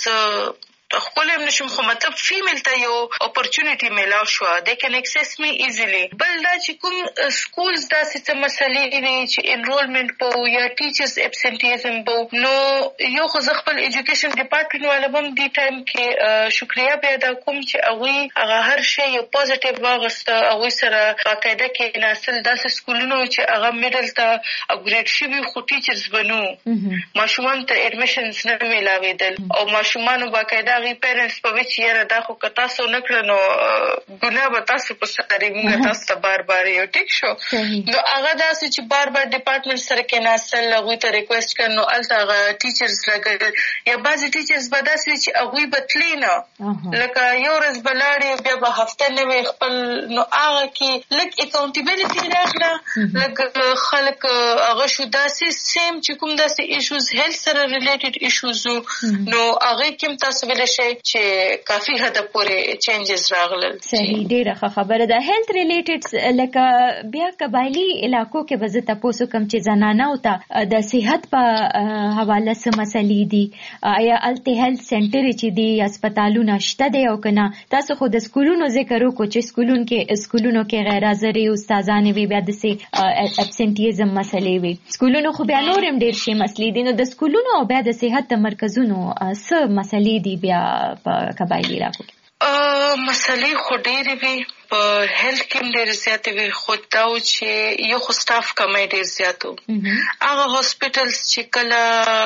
خپل هم نشم خو مطلب فیمیل ته یو اپورچونټی میلاو شو they can access me easily بل دا چې کوم سکولز داسې څه مسلې دي چې انرولمنٹ په یا ټیچرز ابسنټیزم په نو یو خو زه خپل ایجوکیشن ډپارټمنټ والا هم دی ټایم کې شکریا بیا دا کوم چې هغه هغه هر شی یو پوزټیو واغسته هغه سره باقاعده کې ناسل داسې سکولونو چې هغه میډل ته اپګریډ شوي خو ټیچرز بنو ماشومان ته اډمیشنز نه میلاوېدل او ماشومان باقاعده غي پیرنټس په وچ یره دا خو که تاسو نه کړنو ګناه به تاسو په سره موږ تاسو ته بار بار یو ټیک شو نو هغه داسې چې بار بار ډپارټمنټ سره کې ناسل هغه ته ریکوست کړنو الته هغه ټیچرز راګل یا بعض ټیچرز به داسې چې هغه بتلی نه لکه یو ورځ بلاړي بیا به هفته نه وي خپل نو هغه کې لک اکاونټیبিলিټي راغله لک خلک هغه شو داسې سیم چې کوم داسې ایشوز هیلث سره ریلیټډ ایشوز نو هغه کوم تاسو ویل شي چې کافي حد پورې چینجز راغلل صحیح ډیره خبره ده هیلث ریلیټډ لکه بیا قبایلی علاقو کې به زه تاسو کوم چې زنانه او ته د صحت په حواله سم مسلې دي یا الته هیلث سنټر چې دي هسپتالونه شته دي او کنه تاسو خو د سکولونو ذکر وکړو چې سکولونو کې سکولونو کې غیر حاضرې استادانې وي بیا د سي ابسنټیزم مسلې وي سکولونو خو بیا نورم ډیر شي مسلې دي نو د سکولونو او بیا د صحت مرکزونو څه مسلې دي بیا په قبایلی علاقو کې مسلې خو ډېرې وي په هیلث کې ډېر زیات وي خو دا و چې یو خو سټاف کمی ډېر زیات و هغه هاسپټلز چې کله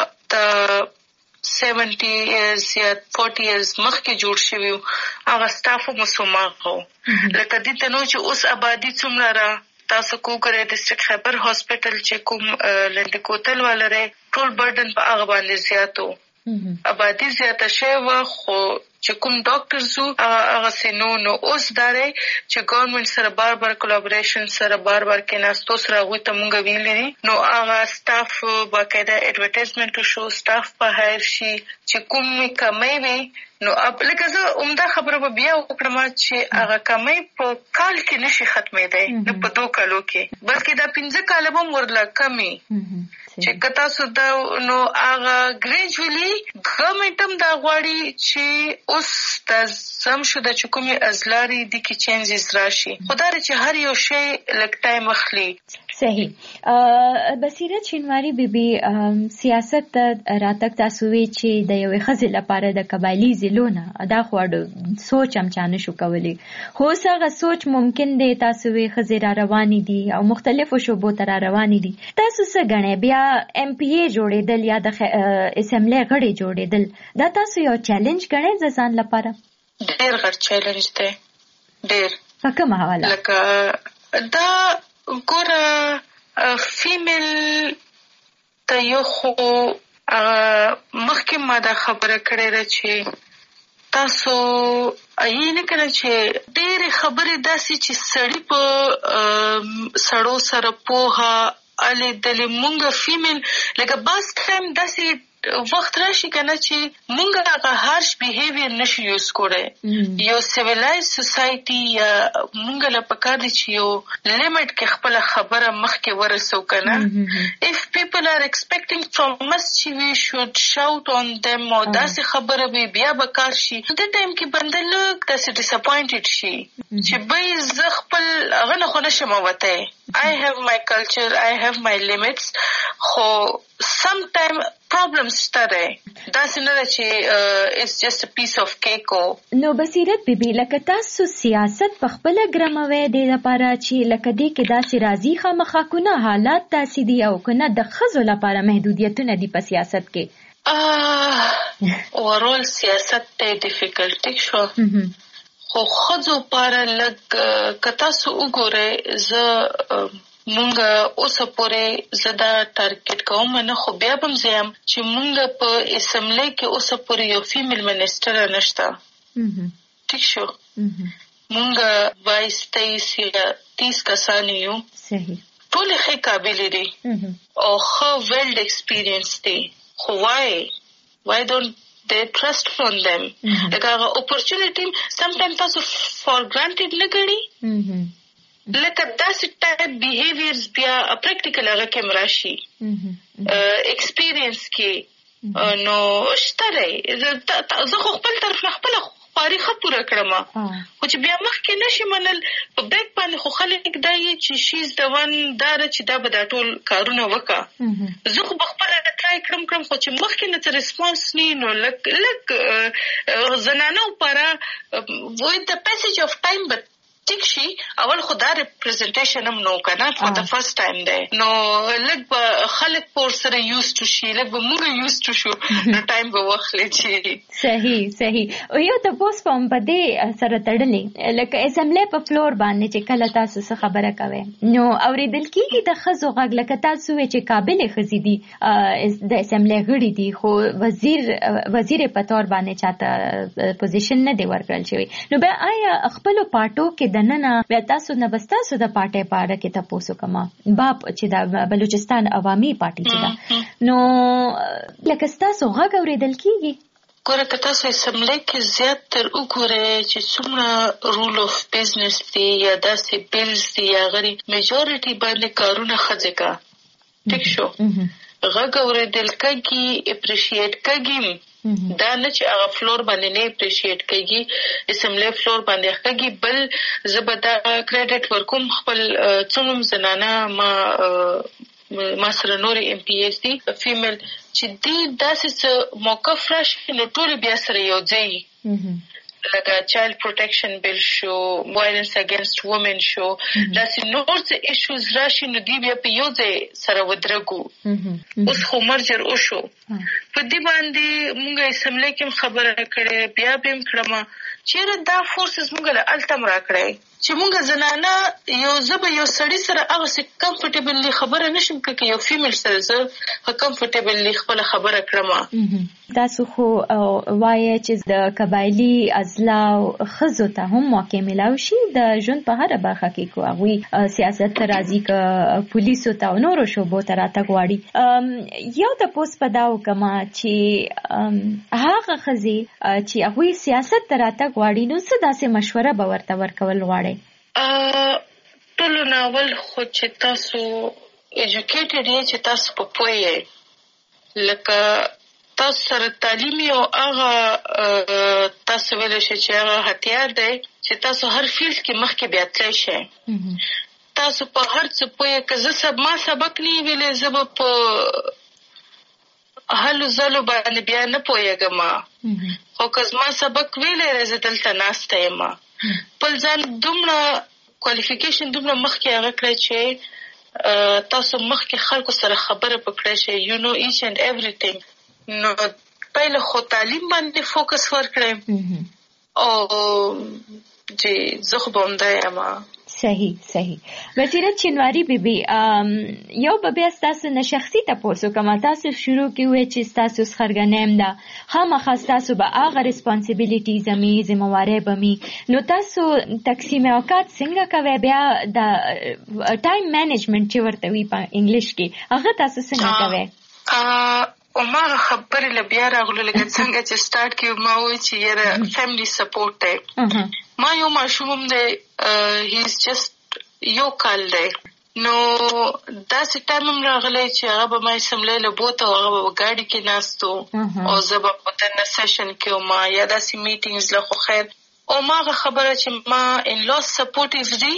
د سیونټي ایرز یا فورټي ایرز مخکې جوړ شوي وو هغه سټاف هم سوماغه و لکه دې ته نو چې اوس آبادي څومره را تاسو کوکره ډسټرکټ خیبر هاسپټل چې کوم لنډ کوتل ولري ټول برډن په هغه باندې زیات و آبادی زیاته شوی و خو چې کوم ډاکټرز هغه سينو نو اوس داري چې ګورنمنت سره بار بار کولابوریشن سره بار بار کې ناستو سره غوي ته مونږ ویلې نو هغه سټاف باقاعده اډورټایزمنت شو سټاف په هایر شي چې کوم کمی وي نو لکه زه عمده خبره به بیا وکړم چې هغه کمی په کال کې نشي ختمېدای نه په دوه کالو کې بلکې دا پنځه کال به ورله کمی چې کتا سودا نو هغه ګریجوالي ګورنمنت هم دا غواړي چې اوس د زم شو د چکمې ازلاري د کی چینجز راشي خدای چې هر یو شی لک ټایم اخلي صحیح بصیرت شینواری بیبي سیاست راتک تاسو وی چې د یوې خزې لپاره د قبایلی ضلعونه دا خواړو سوچ هم چانه شو کولی خو څنګه سوچ ممکن دی تاسو وی خزې را روانې دي او مختلفو شوبو تر روانې دي تاسو څه غنئ بیا ایم پی ای جوړېدل یا د اسمبلی غړي جوړېدل دا تاسو یو چیلنج غنئ ځان لپاره ډېر غټ چیلنج دی ډېر په کومه حواله لکه دا ګوره فیمیل ته یو خو مخکې ما دا خبره کړې ده چې تاسو یې نه کړه چې ډېرې خبرې داسې چې سړی په سړو سره پوهه الې دلې مونږ فیمیل لکه باس ټایم داسې وخت راشي کنه چې مونږ هغه هارش بیهیویر نشو یوز کړی یو سیویلایز سوسایټي یا مونږ له پکار دي چې یو لیمټ کې خپل خبره مخکې ورسو کنه if people are expecting from us چې we should shout on them او داسې خبره به بیا بکار شي د ټایم کې بنده لږ داسې ډیساپوینټډ شي چې به زه خپل هغه نه خو نشم وته I have my culture I have my limits خو sometime پرابلمز شته دا څنګه چې اټس جست ا پیس اف کیک. نو بصیرت بیبي لکه تاسو سیاست په خپل ګرموي د لپاره چې لکه دې کې داسې راځي خامخا کنه حالات داسې دي او کنه د خزو لپاره محدودیتونه دي په سیاست کې. اورول سیاست ته ډیفیکلټی شو خو خزو لپاره لګ کتا سو وګوره ز مونږ اوسه پورې زدا ټارګټ کوم نه خو بیا هم زم چې مونږ په اسمبلی کې اوسه پورې یو فیمیل منسټر نشته. ٹھیک شو مونږ وایس تیس یا تیس کسان یو صحیح ټول ښه قابل دي او ښه ویلډ ایکسپیرینس دي خو وای why don't they trust on them like our opportunity sometimes also for granted نه غړي لکه داسې ټایپ بیهیویرز بیا پریکټیکل هغه کې مراشي ایکسپیرینس کې نو شته زه خو خپل طرف نه خپل خاري خپوره کړم خو چې بیا مخکې نشي منل په بیک باندې خو خلک دایي چې شیز د ون دار چې دا به دا ټول کارونه وکړه زه خو خپل ټرای کړم کړم خو چې مخکې نه ته ریسپانس نه نو لک لک زنانه لپاره with the passage of time but ټیک شي اول خدا ریپرزنټیشن هم نو کنه فور د فرست ټایم دی نو لږ خلک پور سره یوز ټو شي لږ موږ یوز ټو شو نو ټایم به وخت لچی. صحیح صحیح او یو تاسو په پدې سره تړلې لکه اسمبلی په فلور باندې چې کله تاسو څه خبره کوي نو اوریدل کیږي د خزو غږ لکه تاسو چې قابل خزي دي د اسمبلی غړي دي خو وزیر وزیر په تور باندې چاته پوزیشن نه دی ورکړل شوی نو بیا آیا خپل پارټو کې دننه بیا تاسو نه بستاسو د پارټي پاره کې تاسو کومه باپ چې د بلوچستان عوامي پارټي چې دا نو لکه تاسو غږ اوریدل کیږي ګوره که تاسو اسمبلی کې زیات تر وګورئ چې څومره رول اف بزنس دی یا داسې بیلز دی یا غري میجورټي باندې کارونه ښځې کا ټیک شو غږ اوریدل کېږي اپریشیټ کېږي دا نه چې هغه فلور باندې نه اپریشیټ کېږي اسمبلی فلور باندې کېږي بل زبدا کریډټ ورکوم خپل څوم زنانه ما ما سره نور ام پی ایس دي فیمیل چې دې داسې موقف راشي نو ټول بیا سره یو ځای لکه چایلډ پروټیکشن بیل شو وایلنس اگینست وومن شو داسې نور څه ایشوز راشي نو دی بیا په یو ځای سره ودرګو اوس خو مرجر وشو په دې باندې مونږ اسمبلی کې خبره کړې بیا به هم کړم چیرې دا فورسز مونږ له التم را کړې چې مونږ زنانه یو زبه یو سړی سره هغه سي کمفورټیبلی خبره نشم کوي یو فیمیل سره زه کمفورټیبلی خپل خبره کړم. تاسو خو وایي چې د قبایلی ازلا خزو ته هم موقع ملاوي شي د ژوند په هر برخه کې کوي سیاست ته راځي ک پولیسو ته نورو شوبو ته راته غواړي یو د پوس پداو کما چې هغه خزي چې هغه سیاست ته راته غواړي نو څه داسې مشوره به ورته ورکول غواړي ټول ناول خو چې تاسو ایجوکیټډ یې چې تاسو په پوهه لکه تاسو سره تعلیم او هغه تاسو ویل شي چې هغه هتیار دی چې تاسو هر فیلډ کې مخکې بیا تللی شئ تاسو په هر څه پوهه که زه سب ما سبق نه ویلې زه به په هلو زلو باندې بیا نه پوهېږم خو که زما سبق ویلې زه دلته ناسته یم خپل ځان دومره کوالیفیکیشن دومره مخکې هغه کړی چې تاسو مخکې خلکو سره خبره پکړی شئ یو نو ایچ اینډ ایوریثینګ نو پهله خو تعلیم باندې فوکس ورکړئ او چې زه خو به همدا یم. صحیح صحیح بصیرت شینواری بیبي یو به بیا ستاسو نه شخصي تاسو کومه تاسو شروع کیوي چې تاسو خرګنیم ده خامخا تاسو به هغه ریسپانسیبিলিټیز می ذمہواری بمی نو تاسو تقسیم اوقات څنګه کوي بیا د ټایم مینجمنت چې ورته وی په انګلیش کې هغه تاسو څنګه کوي او ما خبرې لبیا راغلو لکه څنګه چې سٹارټ کیو ما وی چې یره فیملی سپورټ دی ما یو ماشوم دی هی از جست یو کال دی نو داسې ټایم هم راغلی چې هغه به ما اسمبلی له بوته هغه به ګاډي کې ناستو او زه به په دننه سیشن کې وم یا داسې میټینګز له خو خیر او ما هغه خبره چې ما ان لاس سپورټیو دی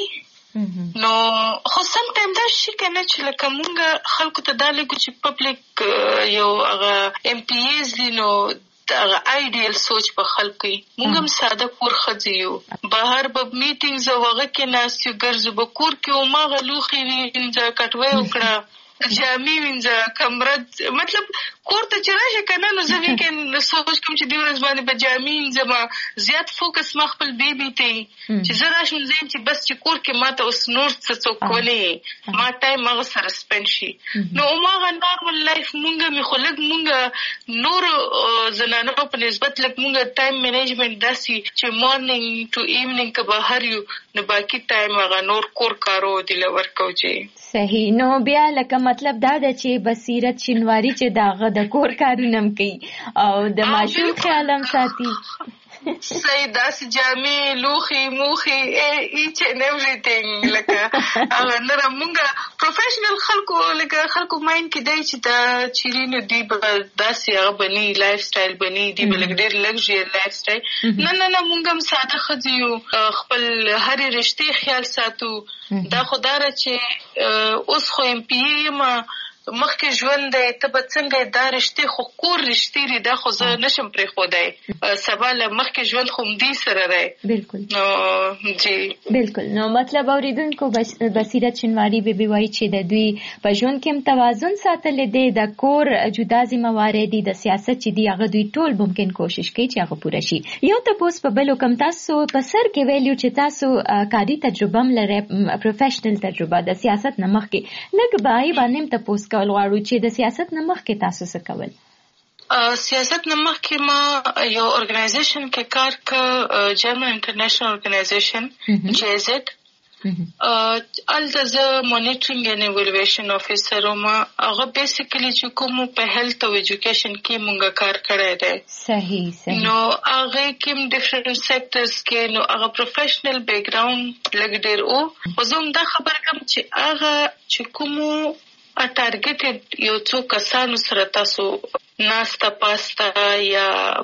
نو خو سم ټایم دا شي کنه چې لکه مونږ خلکو ته دا لګو چې پبلک یو هغه ام پی ایز دي نو هغه آیډیل سوچ په خلکو مونږ هم ساده کور ښځې یو بهر به میټینګز او هغه کې ناست یو ګرځو به کور کې هماغه لوښي وینځه کټوۍ وکړه جامې وینځه کمره مطلب کور ته چې راشي که نه نو زه ویکند سوچ کوم چې دې ورځ باندې به جامې وینځم زیات فوکس ما خپل بیبي ته چې زه راشم زه یم چې بس چې کور کې ما ته اوس نور څه څوک کولی ما ټایم هغه سره سپینډ شي نو هماغه نارمل لایف مونږ مې خو لږ مونږ نورو زنانو په نسبت لږ مونږ ټایم مینجمنټ داسې چې مارنینګ ټو ایونینګ که بهر یو نو باقي ټایم هغه نور کور کارو دله ورکو چې صحیح نو بیا لکه مطلب دا ده چې بصیرت شینواری چې داغه د کور کارونه هم کوي او د ماشوم خیال هم ساتي صحیح داسې جامې لوښي موښي ایچ اینډ ایوریثینګ لکه هغه نره مونږ پروفیشنل خلکو لکه خلکو مایند کې دی چې دا چیرې نو دوی به داسې هغه بني لایف سټایل بني دوی به لږ ډېر لګژري لایف سټایل نه نه نه مونږ هم ساده ښځې یو خپل هرې رشتې خیال ساتو دا خو دا ده چې اوس خو ایم پی ای یم مخکې ژوند دی ته به څنګه دا رشتې خو کور رشتې دي دا خو زه نشم پرېښودی سبا له مخکې ژوند خو همدې سره دی بلکل نو جی بلکل نو مطلب اورېدونکو بصیرت شینواري بیبي وایي چې د دوی په ژوند کې هم توازن ساتلی دی د کور جدا ذمهوارۍ دي د سیاست چې دي هغه دوی ټول ممکن کوشش کوي چې هغه پوره شي یو تپوس په بل کوم تاسو په سر کې ویلو چې تاسو کاري تجربه هم لرئ پروفیشنل تجربه د سیاست نه مخکې لږ به هغې باندې هم تپوس کول غواړو چې د سیاست نه مخکې تاسو څه کول سیاست نه مخکې ما یو ارګنایزیشن کې کار که جرمن انټرنیشنل ارګنایزیشن جی زد الته زه مانیټرینګ اینډ ایوالویشن افیسر وم هغه بیسیکلی چې کوم په هیلث او ایجوکیشن کې مونږ کار کړی دی صحیح صحیح نو هغه کوم ډیفرنٹ سیکټرز کې نو هغه پروفیشنل بیک ګراوند لږ ډېر او خو زه هم دا خبره کوم چې هغه چې کومو ټارګټډ یو څو کسانو سره تاسو ناسته پاسته یا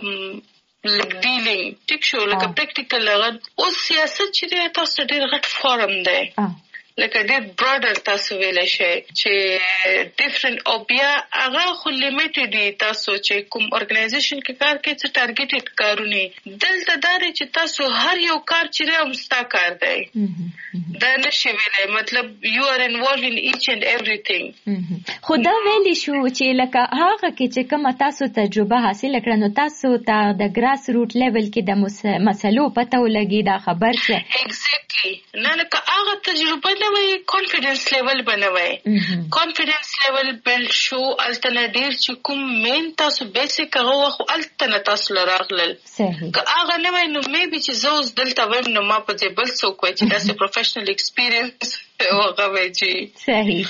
لږ ډیلینګ ټیک شو لکه پریکټیکل هغه اوس سیاست چې دی تاسو ډېر غټ فارم دی لکه ډېر براډر تاسو ویلی شئ چې ډیفرنٹ او بیا هغه خو لیمیټډ دي تاسو چې کوم ارګنایزیشن کې کار کوي څه ټارګټډ کارونه دلته دا دی چې تاسو هر یو کار چې دی هم ستا کار دی دا نشي ویلی مطلب یو آر انوالو ان ایچ اینډ ایوریثینګ خو دا ویلی شو چې لکه هغه کې چې کومه تاسو تجربه حاصل کړه نو تاسو ته د ګراس روټ لیول کې د مسلو پته ولګي دا خبر چې ایگزیکټلی نه لکه هغه تجربه نوی کانفیډنس لیول بنوي کانفیډنس لیول بل شو التنه ډیر چې کوم مین تاسو بیسیک هغه وخت التنه تاسو لراغلل که هغه نوی نو میبي چې زه اوس دلته وایم نو ما په دې بل څوک وایي چې داسې پروفیشنل ایکسپیرینس هغه وایي چې صحیح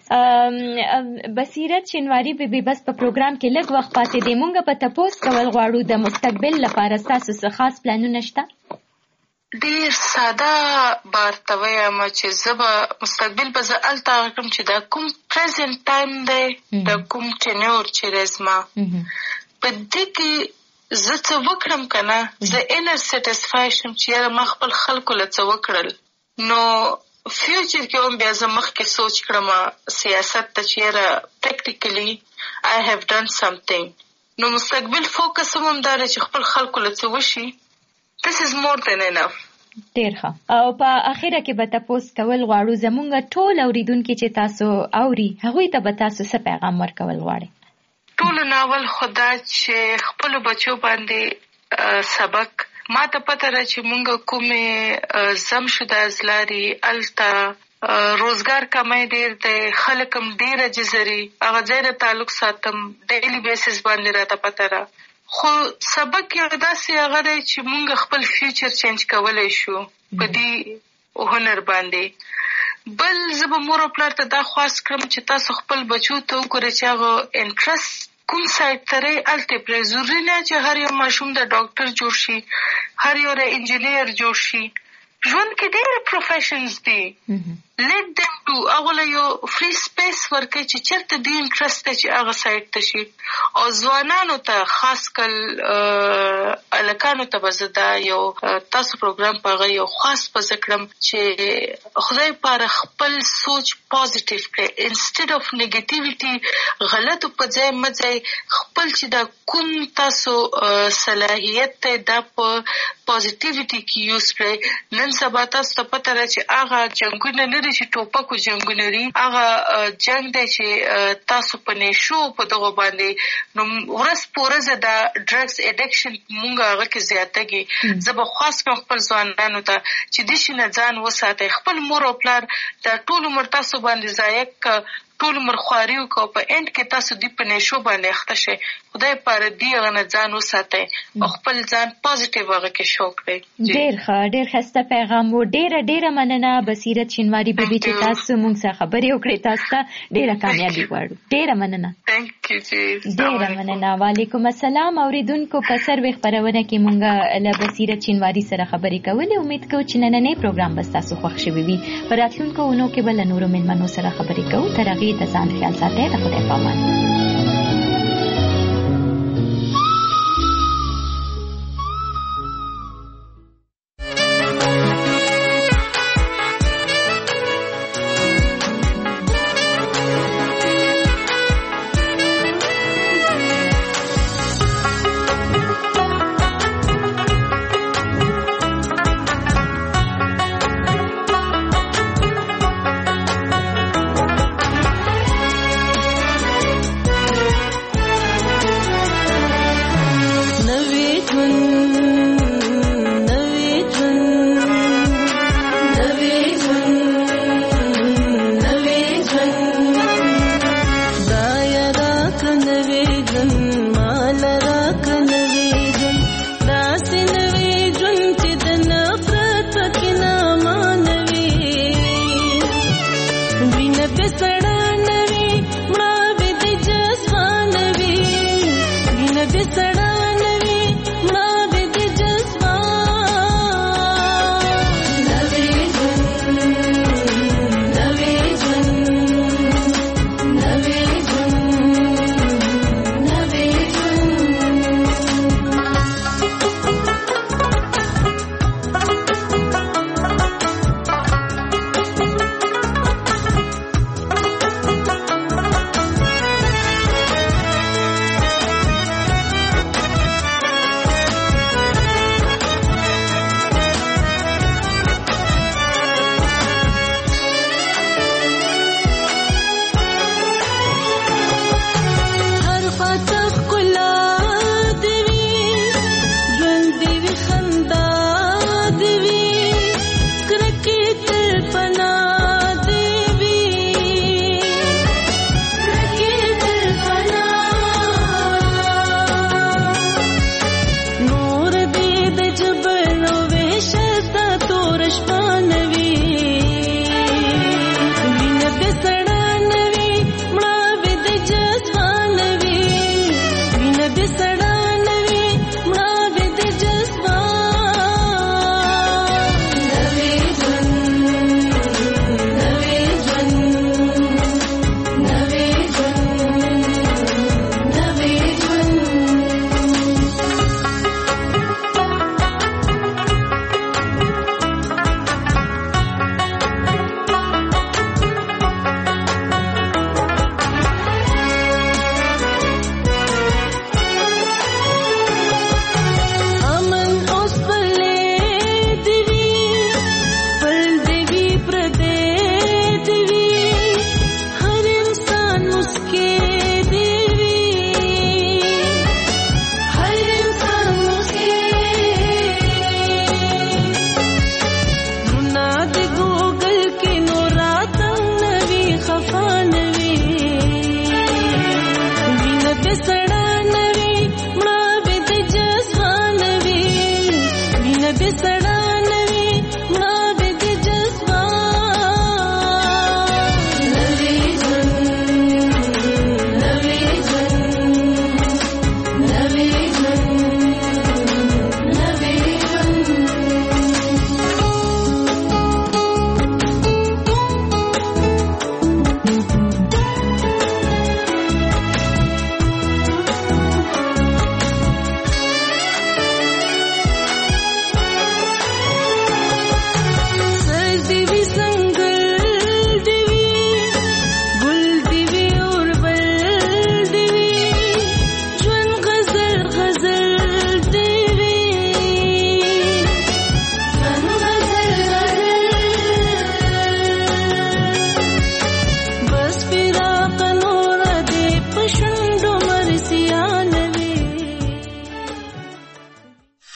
صحیح بصیرت شینواری بیبي بس په پروګرام کې لږ وخت پاتې دی مونږ په تپوس کول غواړو د مستقبل لپاره ستاسو څه خاص پلانونه شته ډیر ساده بار ته وایم چې زه به مستقبل به زه هلته هغه کړم چې دا کوم پریزنټ ټایم دی دا کوم ټینور چې دی زما په دې کې زه څه وکړم که نه زه انر سیټسفای شم چې یاره ما خپل خلکو له څه وکړل نو فیوچر کې هم بیا زه مخکې سوچ کړم سیاست ته چې یاره پریکټیکلی آی هیو ډن سمثینګ نو مستقبل فوکس هم هم دا دی چې خپل خلکو له څه وشي This is more than enough. ډېر ښه او په اخره کې به تپوس کول غواړو زمونږ ټول اوریدونکي چې تاسو اوري هغوی ته به تاسو څه پیغام ورکول غواړئ ټولو ناول خدا چې خپلو بچو باندې سبق ما ته پته ده چې مونږ کومې زم شده از لارې هلته روزګار کمی ډېر دی خلک هم ډېر عجزري هغه ځای نه تعلق ساتم ډیلی بیسس باندې راته پته ده خو سبق یو داسې هغه دی چې مونږ خپل فیوچر چینج کولی شو په دې هنر باندې بل زه به مور او پلار ته دا خواست کړم چې تاسو خپل بچو ته وګورئ چې هغه انټرست کوم سایډ ته دی هلته پرې ضروري نه چې هر یو ماشوم د ډاکټر جوړ شي هر یو د انجینیر جوړ شي ژوند کې ډېر پروفیشنز دي let them do هغه یو فری سپیس ورکړي چې چیرته دی انټرست چې هغه سایت ته شي او ځوانانو ته خاص کل الکانو ته بزدا یو تاسو پروګرام په غي یو خاص پزکړم چې خدای پر خپل سوچ پوزټیو کړي انسټډ اف نیگیټیویټي غلط په ځای مځای خپل چې دا کوم تاسو صلاحیت ته د پوزټیویټي کې یوز کړئ نن سبا تاسو ته پته را چې هغه جنگونه نه دي چې ټوپکو جنگونه لري هغه جنگ دی چې تاسو په نشو په دغه باندې نو ورس پورزه د ډرګز اډکشن مونږ هغه کې زیاتېږي زه به خاص کوم خپل ځوانانو ته چې د شي نه ځان وساتئ خپل مور او پلار د ټول عمر تاسو باندې ضایع ټول عمر خواري وکړو په اند کې تاسو دی په نشو باندې اخته شئ خدای پر دې غنه ځان وساتئ او خپل ځان پوزټیو هغه کې شو کړئ ډېر ښه ډېر ښه پیغام و ډېر ډېر مننه بصیرت شینواری بیبي چې تاسو موږ سره خبرې وکړې تاسو ته ډېره کامیابی غواړو ډېره مننه ثانک یو جی ډېره مننه وعلیکم السلام اوریدونکو په سروې خبرونه کې موږ له بصیرت شینواری سره خبرې کولې امید کوم چې نننې پروګرام به تاسو خوښ شوي وي په راتلونکو اونو کې بل نورو مېلمنو سره خبرې کوو تر هغې د ځان خیال ساتئ د خدای په امان